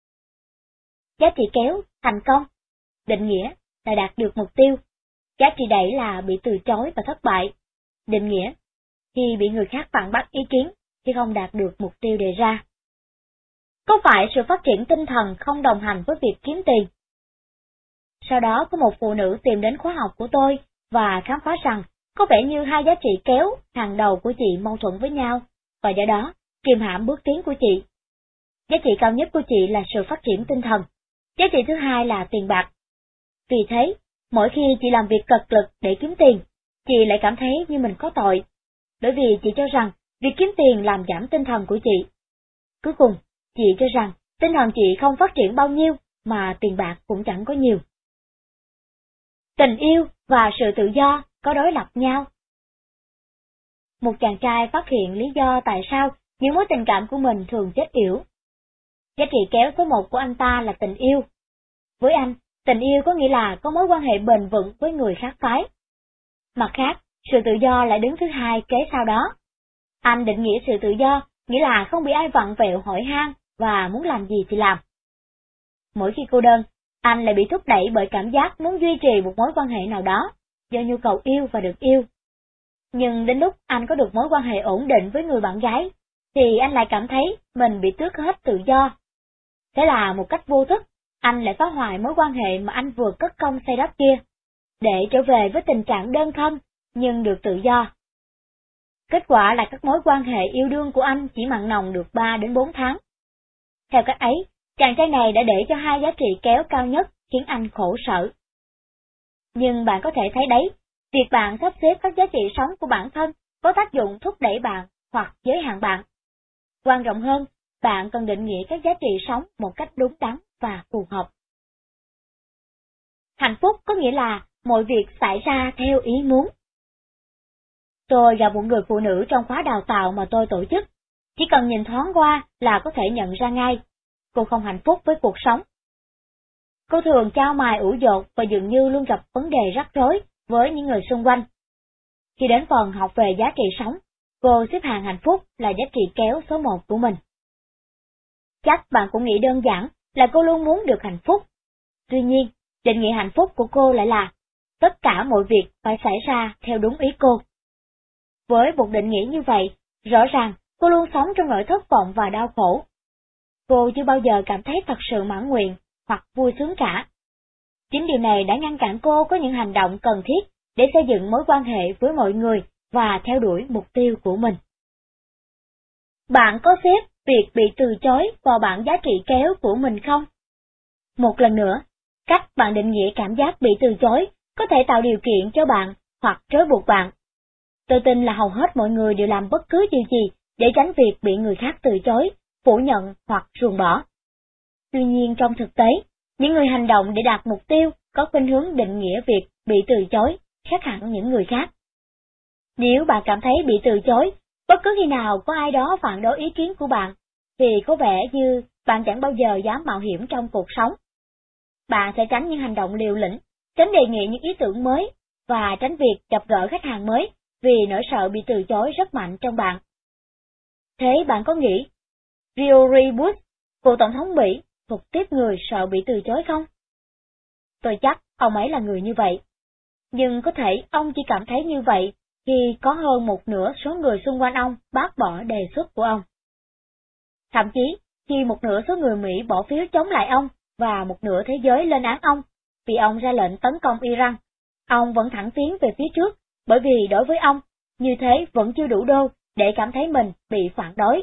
Giá trị kéo, thành công, định nghĩa là đạt được mục tiêu. Giá trị đẩy là bị từ chối và thất bại. Định nghĩa, khi bị người khác phản bác ý kiến khi không đạt được mục tiêu đề ra. Có phải sự phát triển tinh thần không đồng hành với việc kiếm tiền? Sau đó có một phụ nữ tìm đến khóa học của tôi và khám phá rằng có vẻ như hai giá trị kéo hàng đầu của chị mâu thuẫn với nhau, và do đó kiềm hãm bước tiến của chị. Giá trị cao nhất của chị là sự phát triển tinh thần. Giá trị thứ hai là tiền bạc. Vì thế, mỗi khi chị làm việc cật lực để kiếm tiền, chị lại cảm thấy như mình có tội, bởi vì chị cho rằng việc kiếm tiền làm giảm tinh thần của chị. Cuối cùng, chị cho rằng tinh thần chị không phát triển bao nhiêu mà tiền bạc cũng chẳng có nhiều. Tình yêu và sự tự do có đối lập nhau. Một chàng trai phát hiện lý do tại sao những mối tình cảm của mình thường chết yểu. Giá trị kéo số một của anh ta là tình yêu. Với anh, tình yêu có nghĩa là có mối quan hệ bền vững với người khác phái. Mặt khác, sự tự do lại đứng thứ hai kế sau đó. Anh định nghĩa sự tự do nghĩa là không bị ai vặn vẹo hỏi han và muốn làm gì thì làm. Mỗi khi cô đơn, anh lại bị thúc đẩy bởi cảm giác muốn duy trì một mối quan hệ nào đó, do nhu cầu yêu và được yêu. Nhưng đến lúc anh có được mối quan hệ ổn định với người bạn gái, thì anh lại cảm thấy mình bị tước hết tự do. Thế là một cách vô thức, anh lại phá hoại mối quan hệ mà anh vừa cất công xây đắp kia, để trở về với tình trạng đơn thân, nhưng được tự do. Kết quả là các mối quan hệ yêu đương của anh chỉ mặn nồng được ba đến bốn tháng. Theo cách ấy, chàng trai này đã để cho hai giá trị kéo cao nhất khiến anh khổ sở. Nhưng bạn có thể thấy đấy, việc bạn sắp xếp các giá trị sống của bản thân có tác dụng thúc đẩy bạn hoặc giới hạn bạn. Quan trọng hơn, bạn cần định nghĩa các giá trị sống một cách đúng đắn và phù hợp. Hạnh phúc có nghĩa là mọi việc xảy ra theo ý muốn. Tôi gặp một người phụ nữ trong khóa đào tạo mà tôi tổ chức. Chỉ cần nhìn thoáng qua là có thể nhận ra ngay, cô không hạnh phúc với cuộc sống. Cô thường chao mài ủ dột và dường như luôn gặp vấn đề rắc rối với những người xung quanh. Khi đến phần học về giá trị sống, cô xếp hạng hạnh phúc là giá trị kéo số một của mình. Chắc bạn cũng nghĩ đơn giản là cô luôn muốn được hạnh phúc. Tuy nhiên, định nghĩa hạnh phúc của cô lại là tất cả mọi việc phải xảy ra theo đúng ý cô. Với một định nghĩa như vậy, rõ ràng cô luôn sống trong nỗi thất vọng và đau khổ. Cô chưa bao giờ cảm thấy thật sự mãn nguyện hoặc vui sướng cả. Chính điều này đã ngăn cản cô có những hành động cần thiết để xây dựng mối quan hệ với mọi người và theo đuổi mục tiêu của mình. Bạn có xếp việc bị từ chối vào bảng giá trị kéo của mình không? Một lần nữa, cách bạn định nghĩa cảm giác bị từ chối có thể tạo điều kiện cho bạn hoặc trói buộc bạn. Tôi tin là hầu hết mọi người đều làm bất cứ điều gì để tránh việc bị người khác từ chối, phủ nhận hoặc ruồng bỏ. Tuy nhiên trong thực tế, những người hành động để đạt mục tiêu có khuynh hướng định nghĩa việc bị từ chối khác hẳn những người khác. Nếu bạn cảm thấy bị từ chối, bất cứ khi nào có ai đó phản đối ý kiến của bạn, thì có vẻ như bạn chẳng bao giờ dám mạo hiểm trong cuộc sống. Bạn sẽ tránh những hành động liều lĩnh, tránh đề nghị những ý tưởng mới, và tránh việc gặp gỡ khách hàng mới, vì nỗi sợ bị từ chối rất mạnh trong bạn. Thế bạn có nghĩ George Bush, cựu tổng thống Mỹ, thuộc tiếp người sợ bị từ chối không? Tôi chắc ông ấy là người như vậy. Nhưng có thể ông chỉ cảm thấy như vậy khi có hơn một nửa số người xung quanh ông bác bỏ đề xuất của ông. Thậm chí, khi một nửa số người Mỹ bỏ phiếu chống lại ông và một nửa thế giới lên án ông vì ông ra lệnh tấn công Iran, ông vẫn thẳng tiến về phía trước, bởi vì đối với ông, như thế vẫn chưa đủ đô để cảm thấy mình bị phản đối.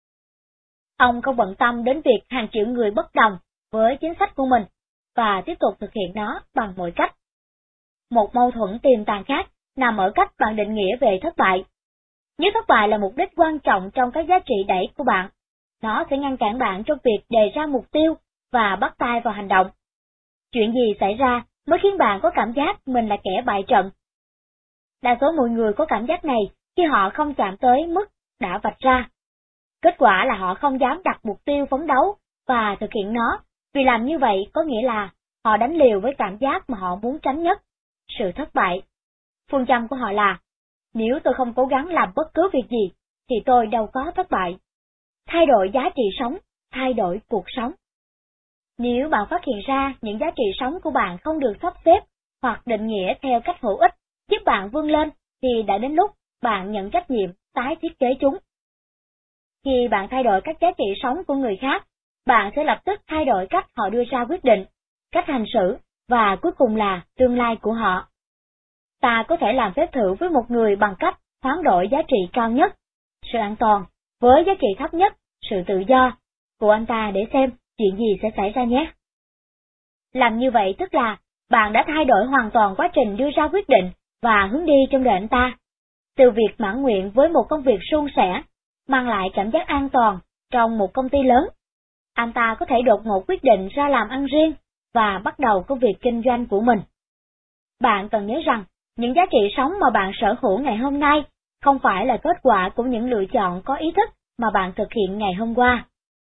Ông không bận tâm đến việc hàng triệu người bất đồng với chính sách của mình và tiếp tục thực hiện nó bằng mọi cách. Một mâu thuẫn tiềm tàng khác nằm ở cách bạn định nghĩa về thất bại. Nếu thất bại là mục đích quan trọng trong các giá trị đẩy của bạn, nó sẽ ngăn cản bạn trong việc đề ra mục tiêu và bắt tay vào hành động. Chuyện gì xảy ra mới khiến bạn có cảm giác mình là kẻ bại trận? Đa số mọi người có cảm giác này khi họ không chạm tới mức đã vạch ra. Kết quả là họ không dám đặt mục tiêu phấn đấu và thực hiện nó, vì làm như vậy có nghĩa là họ đánh liều với cảm giác mà họ muốn tránh nhất, sự thất bại. Phương châm của họ là, nếu tôi không cố gắng làm bất cứ việc gì, thì tôi đâu có thất bại. Thay đổi giá trị sống, thay đổi cuộc sống. Nếu bạn phát hiện ra những giá trị sống của bạn không được sắp xếp hoặc định nghĩa theo cách hữu ích, giúp bạn vươn lên, thì đã đến lúc bạn nhận trách nhiệm tái thiết kế chúng. Khi bạn thay đổi các giá trị sống của người khác, bạn sẽ lập tức thay đổi cách họ đưa ra quyết định, cách hành xử, và cuối cùng là tương lai của họ. Ta có thể làm phép thử với một người bằng cách hoán đổi giá trị cao nhất, sự an toàn, với giá trị thấp nhất, sự tự do, của anh ta để xem chuyện gì sẽ xảy ra nhé. Làm như vậy tức là bạn đã thay đổi hoàn toàn quá trình đưa ra quyết định và hướng đi trong đời anh ta. Từ việc mãn nguyện với một công việc suôn sẻ, mang lại cảm giác an toàn trong một công ty lớn, anh ta có thể đột ngột quyết định ra làm ăn riêng và bắt đầu công việc kinh doanh của mình. Bạn cần nhớ rằng, những giá trị sống mà bạn sở hữu ngày hôm nay không phải là kết quả của những lựa chọn có ý thức mà bạn thực hiện ngày hôm qua.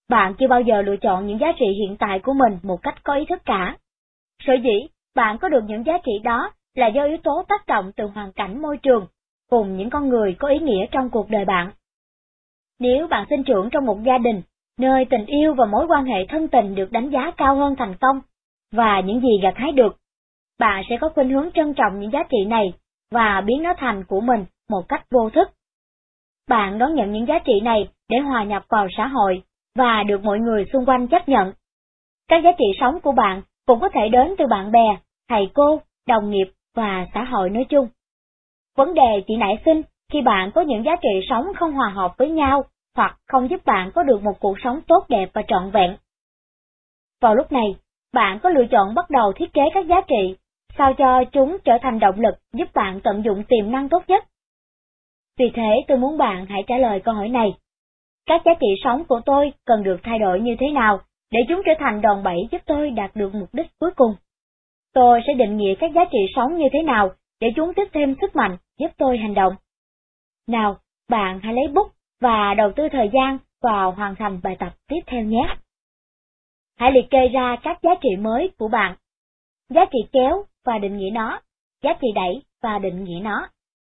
bạn chưa bao giờ lựa chọn những giá trị hiện tại của mình một cách có ý thức cả. Sở dĩ, bạn có được những giá trị đó là do yếu tố tác động từ hoàn cảnh môi trường, cùng những con người có ý nghĩa trong cuộc đời bạn. Nếu bạn sinh trưởng trong một gia đình, nơi tình yêu và mối quan hệ thân tình được đánh giá cao hơn thành công, và những gì gặt hái được, bạn sẽ có khuynh hướng trân trọng những giá trị này và biến nó thành của mình một cách vô thức. Bạn đón nhận những giá trị này để hòa nhập vào xã hội và được mọi người xung quanh chấp nhận. Các giá trị sống của bạn cũng có thể đến từ bạn bè, thầy cô, đồng nghiệp và xã hội nói chung. Vấn đề chỉ nảy sinh khi bạn có những giá trị sống không hòa hợp với nhau hoặc không giúp bạn có được một cuộc sống tốt đẹp và trọn vẹn. Vào lúc này, bạn có lựa chọn bắt đầu thiết kế các giá trị, sao cho chúng trở thành động lực giúp bạn tận dụng tiềm năng tốt nhất. Vì thế tôi muốn bạn hãy trả lời câu hỏi này. Các giá trị sống của tôi cần được thay đổi như thế nào để chúng trở thành đòn bẩy giúp tôi đạt được mục đích cuối cùng? Tôi sẽ định nghĩa các giá trị sống như thế nào để chúng tiếp thêm sức mạnh giúp tôi hành động. Nào, bạn hãy lấy bút và đầu tư thời gian vào hoàn thành bài tập tiếp theo nhé. Hãy liệt kê ra các giá trị mới của bạn. Giá trị kéo và định nghĩa nó, giá trị đẩy và định nghĩa nó.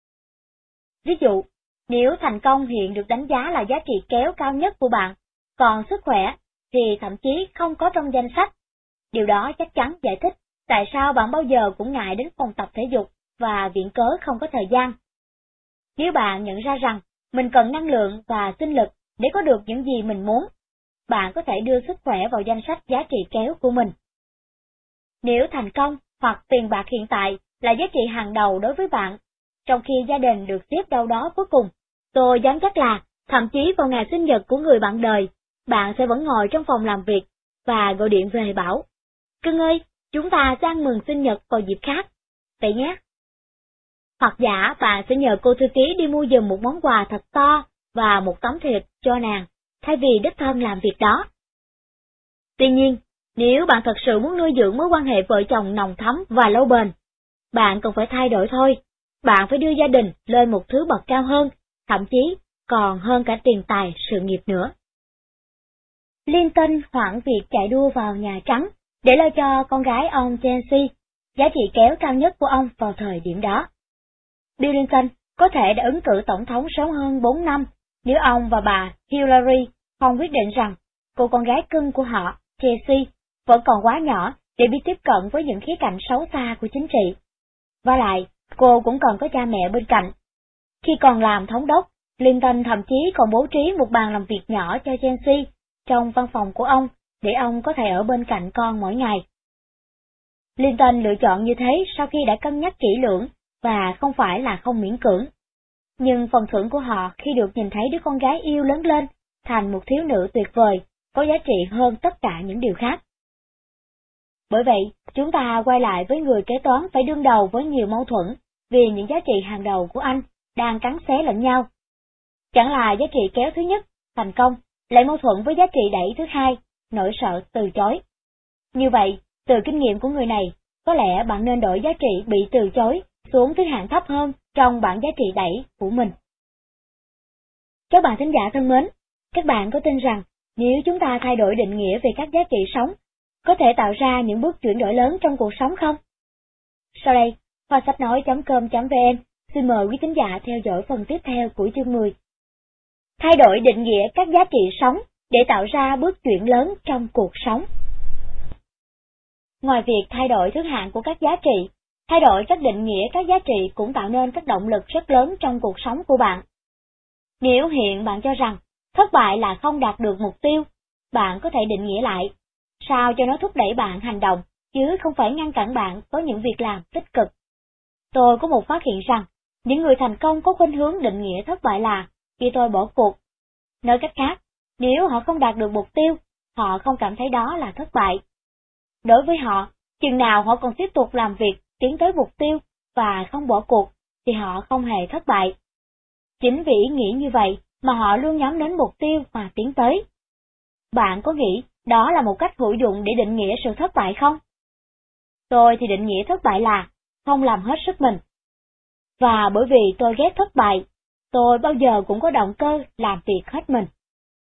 Ví dụ, nếu thành công hiện được đánh giá là giá trị kéo cao nhất của bạn, còn sức khỏe thì thậm chí không có trong danh sách. Điều đó chắc chắn giải thích tại sao bạn bao giờ cũng ngại đến phòng tập thể dục và viện cớ không có thời gian. Nếu bạn nhận ra rằng mình cần năng lượng và sinh lực để có được những gì mình muốn, bạn có thể đưa sức khỏe vào danh sách giá trị kéo của mình. Nếu thành công hoặc tiền bạc hiện tại là giá trị hàng đầu đối với bạn, trong khi gia đình được xếp đâu đó cuối cùng, tôi dám chắc là thậm chí vào ngày sinh nhật của người bạn đời, bạn sẽ vẫn ngồi trong phòng làm việc và gọi điện về bảo, cưng ơi, chúng ta sẽ ăn mừng sinh nhật vào dịp khác, vậy nhé. Hoặc giả bạn sẽ nhờ cô thư ký đi mua giùm một món quà thật to và một tấm thiệp cho nàng, thay vì đích thân làm việc đó. Tuy nhiên, nếu bạn thật sự muốn nuôi dưỡng mối quan hệ vợ chồng nồng thắm và lâu bền, bạn cần phải thay đổi thôi. Bạn phải đưa gia đình lên một thứ bậc cao hơn, thậm chí còn hơn cả tiền tài sự nghiệp nữa. Lincoln hoãn việc chạy đua vào Nhà Trắng để lo cho con gái ông Chelsea, giá trị kéo cao nhất của ông vào thời điểm đó. Bill Lincoln có thể đã ứng cử tổng thống sớm hơn bốn năm nếu ông và bà Hillary không quyết định rằng cô con gái cưng của họ, Chelsea, vẫn còn quá nhỏ để biết tiếp cận với những khía cạnh xấu xa của chính trị. Và lại, cô cũng cần có cha mẹ bên cạnh. Khi còn làm thống đốc, Lincoln thậm chí còn bố trí một bàn làm việc nhỏ cho Chelsea trong văn phòng của ông để ông có thể ở bên cạnh con mỗi ngày. Lincoln lựa chọn như thế sau khi đã cân nhắc kỹ lưỡng và không phải là không miễn cưỡng. Nhưng phần thưởng của họ khi được nhìn thấy đứa con gái yêu lớn lên thành một thiếu nữ tuyệt vời, có giá trị hơn tất cả những điều khác. Bởi vậy, chúng ta quay lại với người kế toán phải đương đầu với nhiều mâu thuẫn vì những giá trị hàng đầu của anh đang cắn xé lẫn nhau. Chẳng là giá trị kéo thứ nhất, thành công, lại mâu thuẫn với giá trị đẩy thứ hai, nỗi sợ từ chối. Như vậy, từ kinh nghiệm của người này, có lẽ bạn nên đổi giá trị bị từ chối xuống thứ hạng thấp hơn trong bảng giá trị đẩy của mình. Các bạn thính giả thân mến, các bạn có tin rằng nếu chúng ta thay đổi định nghĩa về các giá trị sống, có thể tạo ra những bước chuyển đổi lớn trong cuộc sống không? Sau đây, Hoa Sách Nói chấm com chấm vn xin mời quý thính giả theo dõi phần tiếp theo của chương mười. Thay đổi định nghĩa các giá trị sống để tạo ra bước chuyển lớn trong cuộc sống. Ngoài việc thay đổi thứ hạng của các giá trị, thay đổi các định nghĩa các giá trị cũng tạo nên các động lực rất lớn trong cuộc sống của bạn. Nếu hiện bạn cho rằng thất bại là không đạt được mục tiêu, bạn có thể định nghĩa lại, sao cho nó thúc đẩy bạn hành động, chứ không phải ngăn cản bạn có những việc làm tích cực. Tôi có một phát hiện rằng, những người thành công có khuynh hướng định nghĩa thất bại là khi tôi bỏ cuộc. Nói cách khác, nếu họ không đạt được mục tiêu, họ không cảm thấy đó là thất bại. Đối với họ, chừng nào họ còn tiếp tục làm việc tiến tới mục tiêu và không bỏ cuộc, thì họ không hề thất bại. Chính vì ý nghĩ như vậy mà họ luôn nhắm đến mục tiêu mà tiến tới. Bạn có nghĩ đó là một cách hữu dụng để định nghĩa sự thất bại không? Tôi thì định nghĩa thất bại là không làm hết sức mình. Và bởi vì tôi ghét thất bại, tôi bao giờ cũng có động cơ làm việc hết mình.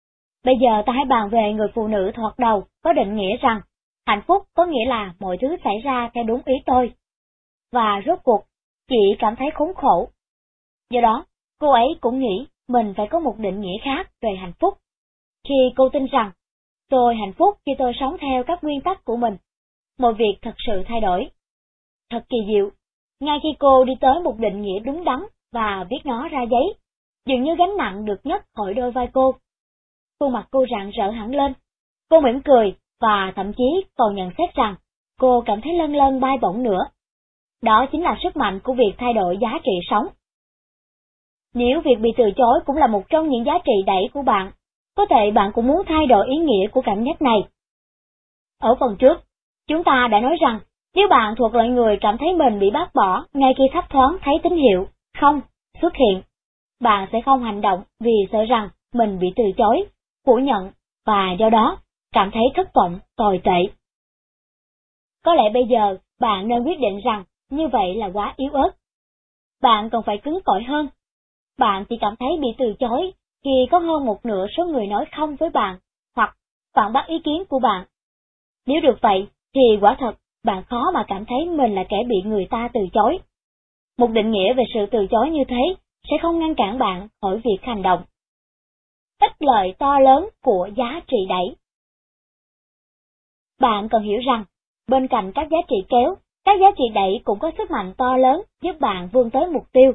Bây giờ ta hãy bàn về người phụ nữ thoạt đầu có định nghĩa rằng hạnh phúc có nghĩa là mọi thứ xảy ra theo đúng ý tôi. Và rốt cuộc, chị cảm thấy khốn khổ. Do đó, cô ấy cũng nghĩ mình phải có một định nghĩa khác về hạnh phúc. Khi cô tin rằng, tôi hạnh phúc khi tôi sống theo các nguyên tắc của mình, mọi việc thật sự thay đổi. Thật kỳ diệu, ngay khi cô đi tới một định nghĩa đúng đắn và viết nó ra giấy, dường như gánh nặng được nhấc khỏi đôi vai cô. Khuôn mặt cô rạng rỡ hẳn lên, cô mỉm cười và thậm chí còn nhận xét rằng cô cảm thấy lân lân bay bổng nữa. Đó chính là sức mạnh của việc thay đổi giá trị sống. Nếu việc bị từ chối cũng là một trong những giá trị đẩy của bạn, có thể bạn cũng muốn thay đổi ý nghĩa của cảm giác này. Ở phần trước, chúng ta đã nói rằng, nếu bạn thuộc loại người cảm thấy mình bị bác bỏ ngay khi thấp thoáng thấy tín hiệu không xuất hiện, bạn sẽ không hành động vì sợ rằng mình bị từ chối, phủ nhận và do đó cảm thấy thất vọng tồi tệ. Có lẽ bây giờ bạn nên quyết định rằng như vậy là quá yếu ớt. Bạn cần phải cứng cỏi hơn. Bạn chỉ cảm thấy bị từ chối khi có hơn một nửa số người nói không với bạn hoặc phản bác ý kiến của bạn. Nếu được vậy thì quả thật bạn khó mà cảm thấy mình là kẻ bị người ta từ chối. Một định nghĩa về sự từ chối như thế sẽ không ngăn cản bạn khỏi việc hành động. Ích lợi to lớn của giá trị đẩy. Bạn cần hiểu rằng, bên cạnh các giá trị kéo, các giá trị đẩy cũng có sức mạnh to lớn giúp bạn vươn tới mục tiêu.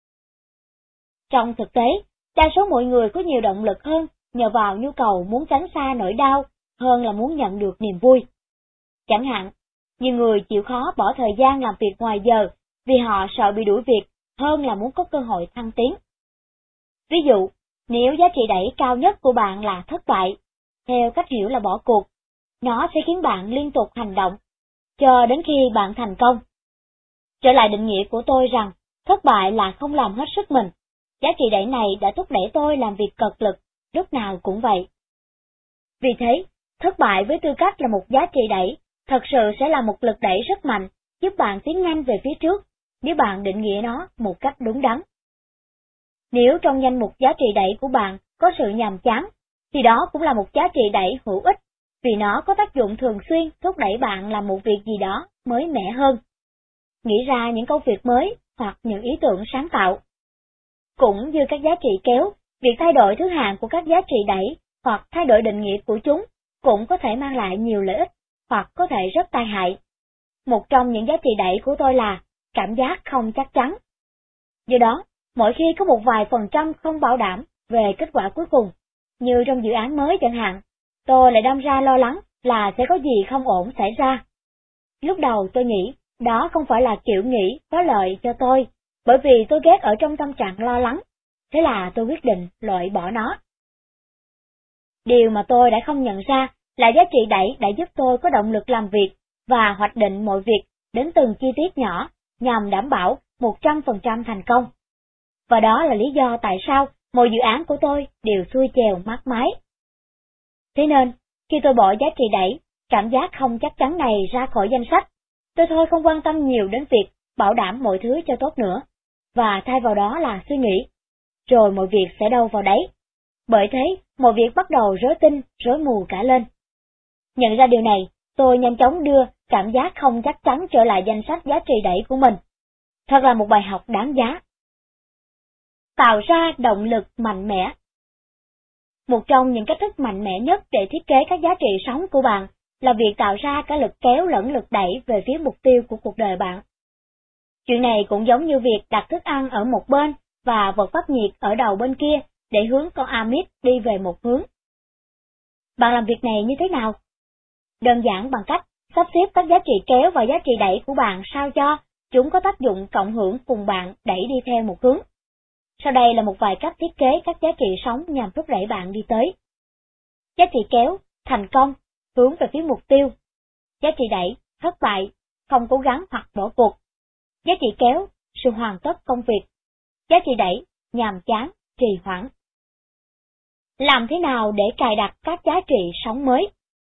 Trong thực tế, đa số mọi người có nhiều động lực hơn nhờ vào nhu cầu muốn tránh xa nỗi đau hơn là muốn nhận được niềm vui. Chẳng hạn, nhiều người chịu khó bỏ thời gian làm việc ngoài giờ vì họ sợ bị đuổi việc hơn là muốn có cơ hội thăng tiến. Ví dụ, nếu giá trị đẩy cao nhất của bạn là thất bại, theo cách hiểu là bỏ cuộc, nó sẽ khiến bạn liên tục hành động, cho đến khi bạn thành công. Trở lại định nghĩa của tôi rằng, thất bại là không làm hết sức mình. Giá trị đẩy này đã thúc đẩy tôi làm việc cật lực, lúc nào cũng vậy. Vì thế, thất bại với tư cách là một giá trị đẩy, thật sự sẽ là một lực đẩy rất mạnh, giúp bạn tiến nhanh về phía trước, nếu bạn định nghĩa nó một cách đúng đắn. Nếu trong danh mục giá trị đẩy của bạn có sự nhàm chán, thì đó cũng là một giá trị đẩy hữu ích, vì nó có tác dụng thường xuyên thúc đẩy bạn làm một việc gì đó mới mẻ hơn. Nghĩ ra những công việc mới hoặc những ý tưởng sáng tạo. Cũng như các giá trị kéo, việc thay đổi thứ hạng của các giá trị đẩy hoặc thay đổi định nghĩa của chúng cũng có thể mang lại nhiều lợi ích hoặc có thể rất tai hại. Một trong những giá trị đẩy của tôi là cảm giác không chắc chắn. Do đó, mỗi khi có một vài phần trăm không bảo đảm về kết quả cuối cùng, như trong dự án mới chẳng hạn, tôi lại đâm ra lo lắng là sẽ có gì không ổn xảy ra. Lúc đầu tôi nghĩ đó không phải là kiểu nghĩ có lợi cho tôi, bởi vì tôi ghét ở trong tâm trạng lo lắng, thế là tôi quyết định loại bỏ nó. Điều mà tôi đã không nhận ra là giá trị đẩy đã giúp tôi có động lực làm việc và hoạch định mọi việc đến từng chi tiết nhỏ nhằm đảm bảo một trăm phần trăm thành công. Và đó là lý do tại sao mọi dự án của tôi đều xuôi chèo mát mái. Thế nên, khi tôi bỏ giá trị đẩy, cảm giác không chắc chắn này ra khỏi danh sách, tôi thôi không quan tâm nhiều đến việc bảo đảm mọi thứ cho tốt nữa, và thay vào đó là suy nghĩ, rồi mọi việc sẽ đâu vào đấy. Bởi thế, mọi việc bắt đầu rối tinh, rối mù cả lên. Nhận ra điều này, tôi nhanh chóng đưa cảm giác không chắc chắn trở lại danh sách giá trị đẩy của mình. Thật là một bài học đáng giá. Tạo ra động lực mạnh mẽ. Một trong những cách thức mạnh mẽ nhất để thiết kế các giá trị sống của bạn là việc tạo ra cả lực kéo lẫn lực đẩy về phía mục tiêu của cuộc đời bạn. Chuyện này cũng giống như việc đặt thức ăn ở một bên và vật phát nhiệt ở đầu bên kia để hướng con Amit đi về một hướng. Bạn làm việc này như thế nào? Đơn giản bằng cách sắp xếp các giá trị kéo và giá trị đẩy của bạn sao cho chúng có tác dụng cộng hưởng cùng bạn đẩy đi theo một hướng. Sau đây là một vài cách thiết kế các giá trị sống nhằm thúc đẩy bạn đi tới. Giá trị kéo, thành công, hướng về phía mục tiêu. Giá trị đẩy, thất bại, không cố gắng hoặc bỏ cuộc. Giá trị kéo, sự hoàn tất công việc. Giá trị đẩy, nhàm chán, trì hoãn. Làm thế nào để cài đặt các giá trị sống mới?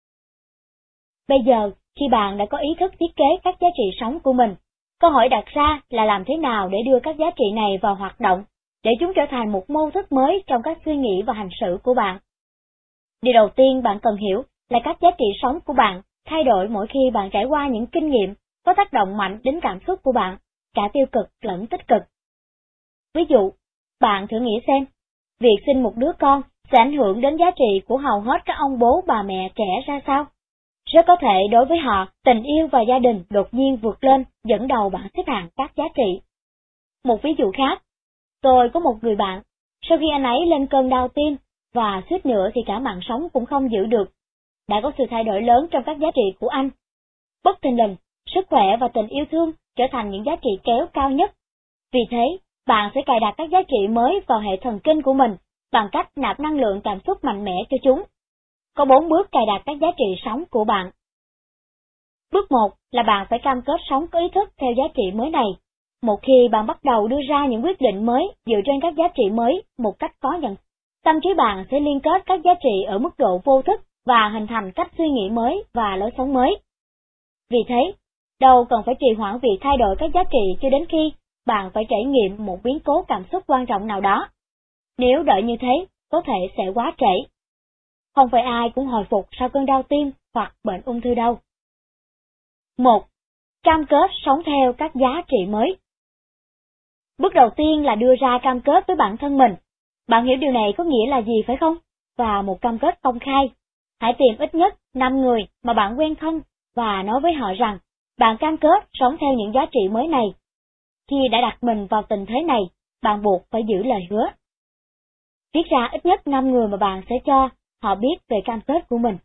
Bây giờ, khi bạn đã có ý thức thiết kế các giá trị sống của mình, câu hỏi đặt ra là làm thế nào để đưa các giá trị này vào hoạt động, để chúng trở thành một mô thức mới trong các suy nghĩ và hành xử của bạn. Điều đầu tiên bạn cần hiểu là các giá trị sống của bạn thay đổi mỗi khi bạn trải qua những kinh nghiệm có tác động mạnh đến cảm xúc của bạn, cả tiêu cực lẫn tích cực. Ví dụ, bạn thử nghĩ xem, việc sinh một đứa con sẽ ảnh hưởng đến giá trị của hầu hết các ông bố bà mẹ trẻ ra sao? Rất có thể đối với họ, tình yêu và gia đình đột nhiên vượt lên, dẫn đầu bảng xếp hạng các giá trị. Một ví dụ khác, tôi có một người bạn, sau khi anh ấy lên cơn đau tim, và suýt nữa thì cả mạng sống cũng không giữ được, đã có sự thay đổi lớn trong các giá trị của anh. Bất thình lình, sức khỏe và tình yêu thương trở thành những giá trị kéo cao nhất. Vì thế, bạn sẽ cài đặt các giá trị mới vào hệ thần kinh của mình bằng cách nạp năng lượng cảm xúc mạnh mẽ cho chúng. Có bốn bước cài đặt các giá trị sống của bạn. Bước một là bạn phải cam kết sống có ý thức theo giá trị mới này. Một khi bạn bắt đầu đưa ra những quyết định mới dựa trên các giá trị mới một cách có nhận, tâm trí bạn sẽ liên kết các giá trị ở mức độ vô thức và hình thành cách suy nghĩ mới và lối sống mới. Vì thế, đâu cần phải trì hoãn việc thay đổi các giá trị cho đến khi bạn phải trải nghiệm một biến cố cảm xúc quan trọng nào đó. Nếu đợi như thế, có thể sẽ quá trễ. Không phải ai cũng hồi phục sau cơn đau tim hoặc bệnh ung thư đâu. một. Cam kết sống theo các giá trị mới. Bước đầu tiên là đưa ra cam kết với bản thân mình. Bạn hiểu điều này có nghĩa là gì phải không? Và một cam kết công khai. Hãy tìm ít nhất năm người mà bạn quen thân và nói với họ rằng bạn cam kết sống theo những giá trị mới này. Khi đã đặt mình vào tình thế này, bạn buộc phải giữ lời hứa. Viết ra ít nhất năm người mà bạn sẽ cho họ biết về cam kết của mình.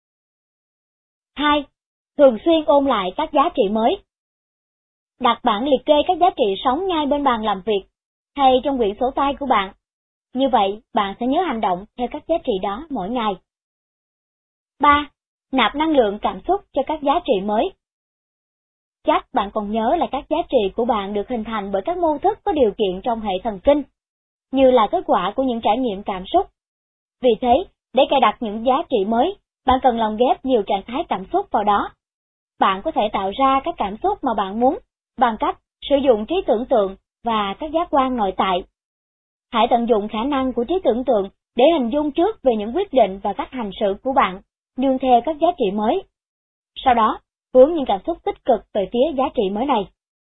hai. Thường xuyên ôn lại các giá trị mới. Đặt bảng liệt kê các giá trị sống ngay bên bàn làm việc, hay trong quyển sổ tay của bạn. Như vậy, bạn sẽ nhớ hành động theo các giá trị đó mỗi ngày. ba. Nạp năng lượng cảm xúc cho các giá trị mới. Chắc bạn còn nhớ là các giá trị của bạn được hình thành bởi các mô thức có điều kiện trong hệ thần kinh, như là kết quả của những trải nghiệm cảm xúc. Vì thế, để cài đặt những giá trị mới, bạn cần lồng ghép nhiều trạng thái cảm xúc vào đó. Bạn có thể tạo ra các cảm xúc mà bạn muốn bằng cách sử dụng trí tưởng tượng và các giác quan nội tại. Hãy tận dụng khả năng của trí tưởng tượng để hình dung trước về những quyết định và cách hành xử của bạn, nương theo các giá trị mới. Sau đó, hướng những cảm xúc tích cực về phía giá trị mới này.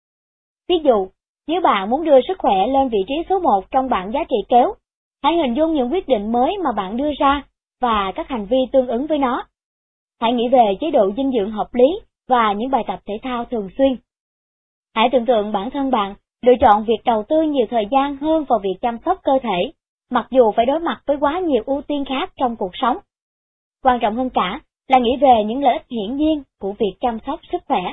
Ví dụ, nếu bạn muốn đưa sức khỏe lên vị trí số một trong bảng giá trị kéo, hãy hình dung những quyết định mới mà bạn đưa ra và các hành vi tương ứng với nó. Hãy nghĩ về chế độ dinh dưỡng hợp lý và những bài tập thể thao thường xuyên. Hãy tưởng tượng bản thân bạn lựa chọn việc đầu tư nhiều thời gian hơn vào việc chăm sóc cơ thể, mặc dù phải đối mặt với quá nhiều ưu tiên khác trong cuộc sống. Quan trọng hơn cả là nghĩ về những lợi ích hiển nhiên của việc chăm sóc sức khỏe.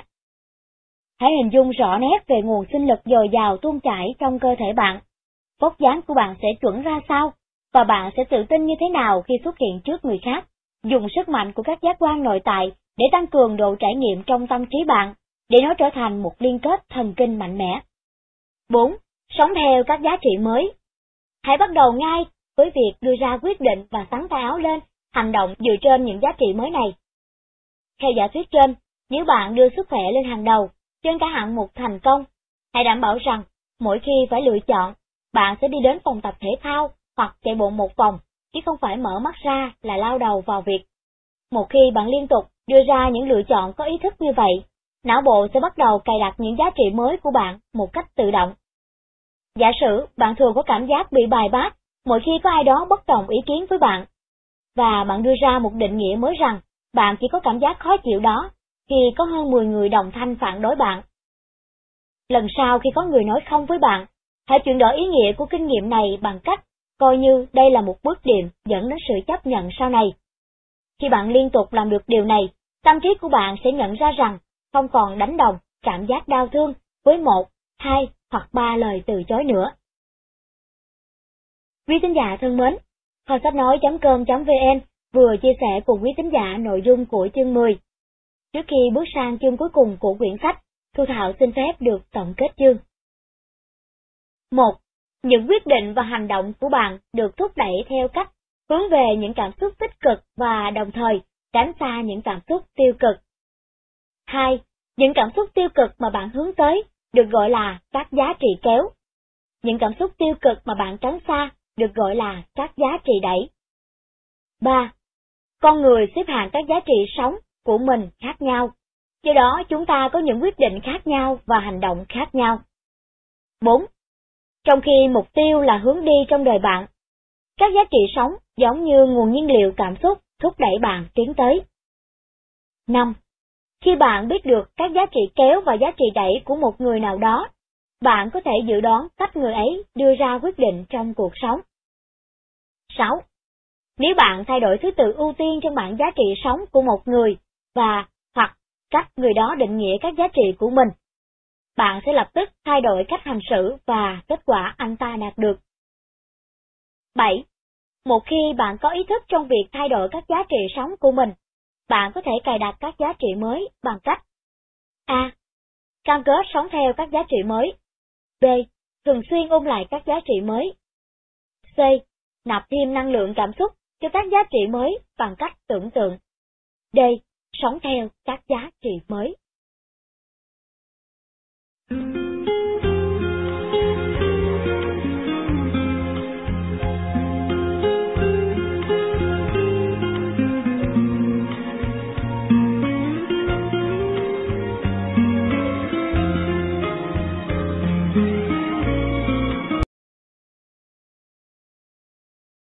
Hãy hình dung rõ nét về nguồn sinh lực dồi dào tuôn chảy trong cơ thể bạn. Vóc dáng của bạn sẽ chuẩn ra sao, và bạn sẽ tự tin như thế nào khi xuất hiện trước người khác. Dùng sức mạnh của các giác quan nội tại để tăng cường độ trải nghiệm trong tâm trí bạn, để nó trở thành một liên kết thần kinh mạnh mẽ. bốn. Sống theo các giá trị mới. Hãy bắt đầu ngay với việc đưa ra quyết định và xắn tay áo lên, hành động dựa trên những giá trị mới này. Theo giả thuyết trên, nếu bạn đưa sức khỏe lên hàng đầu, trên cả hạng mục thành công, hãy đảm bảo rằng, mỗi khi phải lựa chọn, bạn sẽ đi đến phòng tập thể thao hoặc chạy bộ một vòng, chứ không phải mở mắt ra là lao đầu vào việc. Một khi bạn liên tục đưa ra những lựa chọn có ý thức như vậy, não bộ sẽ bắt đầu cài đặt những giá trị mới của bạn một cách tự động. Giả sử bạn thường có cảm giác bị bài bác mỗi khi có ai đó bất đồng ý kiến với bạn, và bạn đưa ra một định nghĩa mới rằng bạn chỉ có cảm giác khó chịu đó khi có hơn mười người đồng thanh phản đối bạn. Lần sau khi có người nói không với bạn, hãy chuyển đổi ý nghĩa của kinh nghiệm này bằng cách coi như đây là một bước đệm dẫn đến sự chấp nhận sau này. Khi bạn liên tục làm được điều này, tâm trí của bạn sẽ nhận ra rằng không còn đánh đồng cảm giác đau thương với một, hai hoặc ba lời từ chối nữa. Quý thính giả thân mến, kho sách nói chấm com chấm vn vừa chia sẻ cùng quý thính giả nội dung của chương mười. Trước khi bước sang chương cuối cùng của quyển sách, Thu Thảo xin phép được tổng kết chương. một. Những quyết định và hành động của bạn được thúc đẩy theo cách hướng về những cảm xúc tích cực và đồng thời tránh xa những cảm xúc tiêu cực. hai. Những cảm xúc tiêu cực mà bạn hướng tới được gọi là các giá trị kéo. Những cảm xúc tiêu cực mà bạn tránh xa được gọi là các giá trị đẩy. ba. Con người xếp hạng các giá trị sống của mình khác nhau, do đó chúng ta có những quyết định khác nhau và hành động khác nhau. bốn. Trong khi mục tiêu là hướng đi trong đời bạn, các giá trị sống giống như nguồn nhiên liệu cảm xúc thúc đẩy bạn tiến tới. năm. Khi bạn biết được các giá trị kéo và giá trị đẩy của một người nào đó, bạn có thể dự đoán cách người ấy đưa ra quyết định trong cuộc sống. sáu. Nếu bạn thay đổi thứ tự ưu tiên trong bảng giá trị sống của một người và hoặc cách người đó định nghĩa các giá trị của mình, bạn sẽ lập tức thay đổi cách hành xử và kết quả anh ta đạt được. bảy. Một khi bạn có ý thức trong việc thay đổi các giá trị sống của mình, bạn có thể cài đặt các giá trị mới bằng cách A. Cam kết sống theo các giá trị mới. B. Thường xuyên ôn lại các giá trị mới. C. Nạp thêm năng lượng cảm xúc cho các giá trị mới bằng cách tưởng tượng. D. Sống theo các giá trị mới.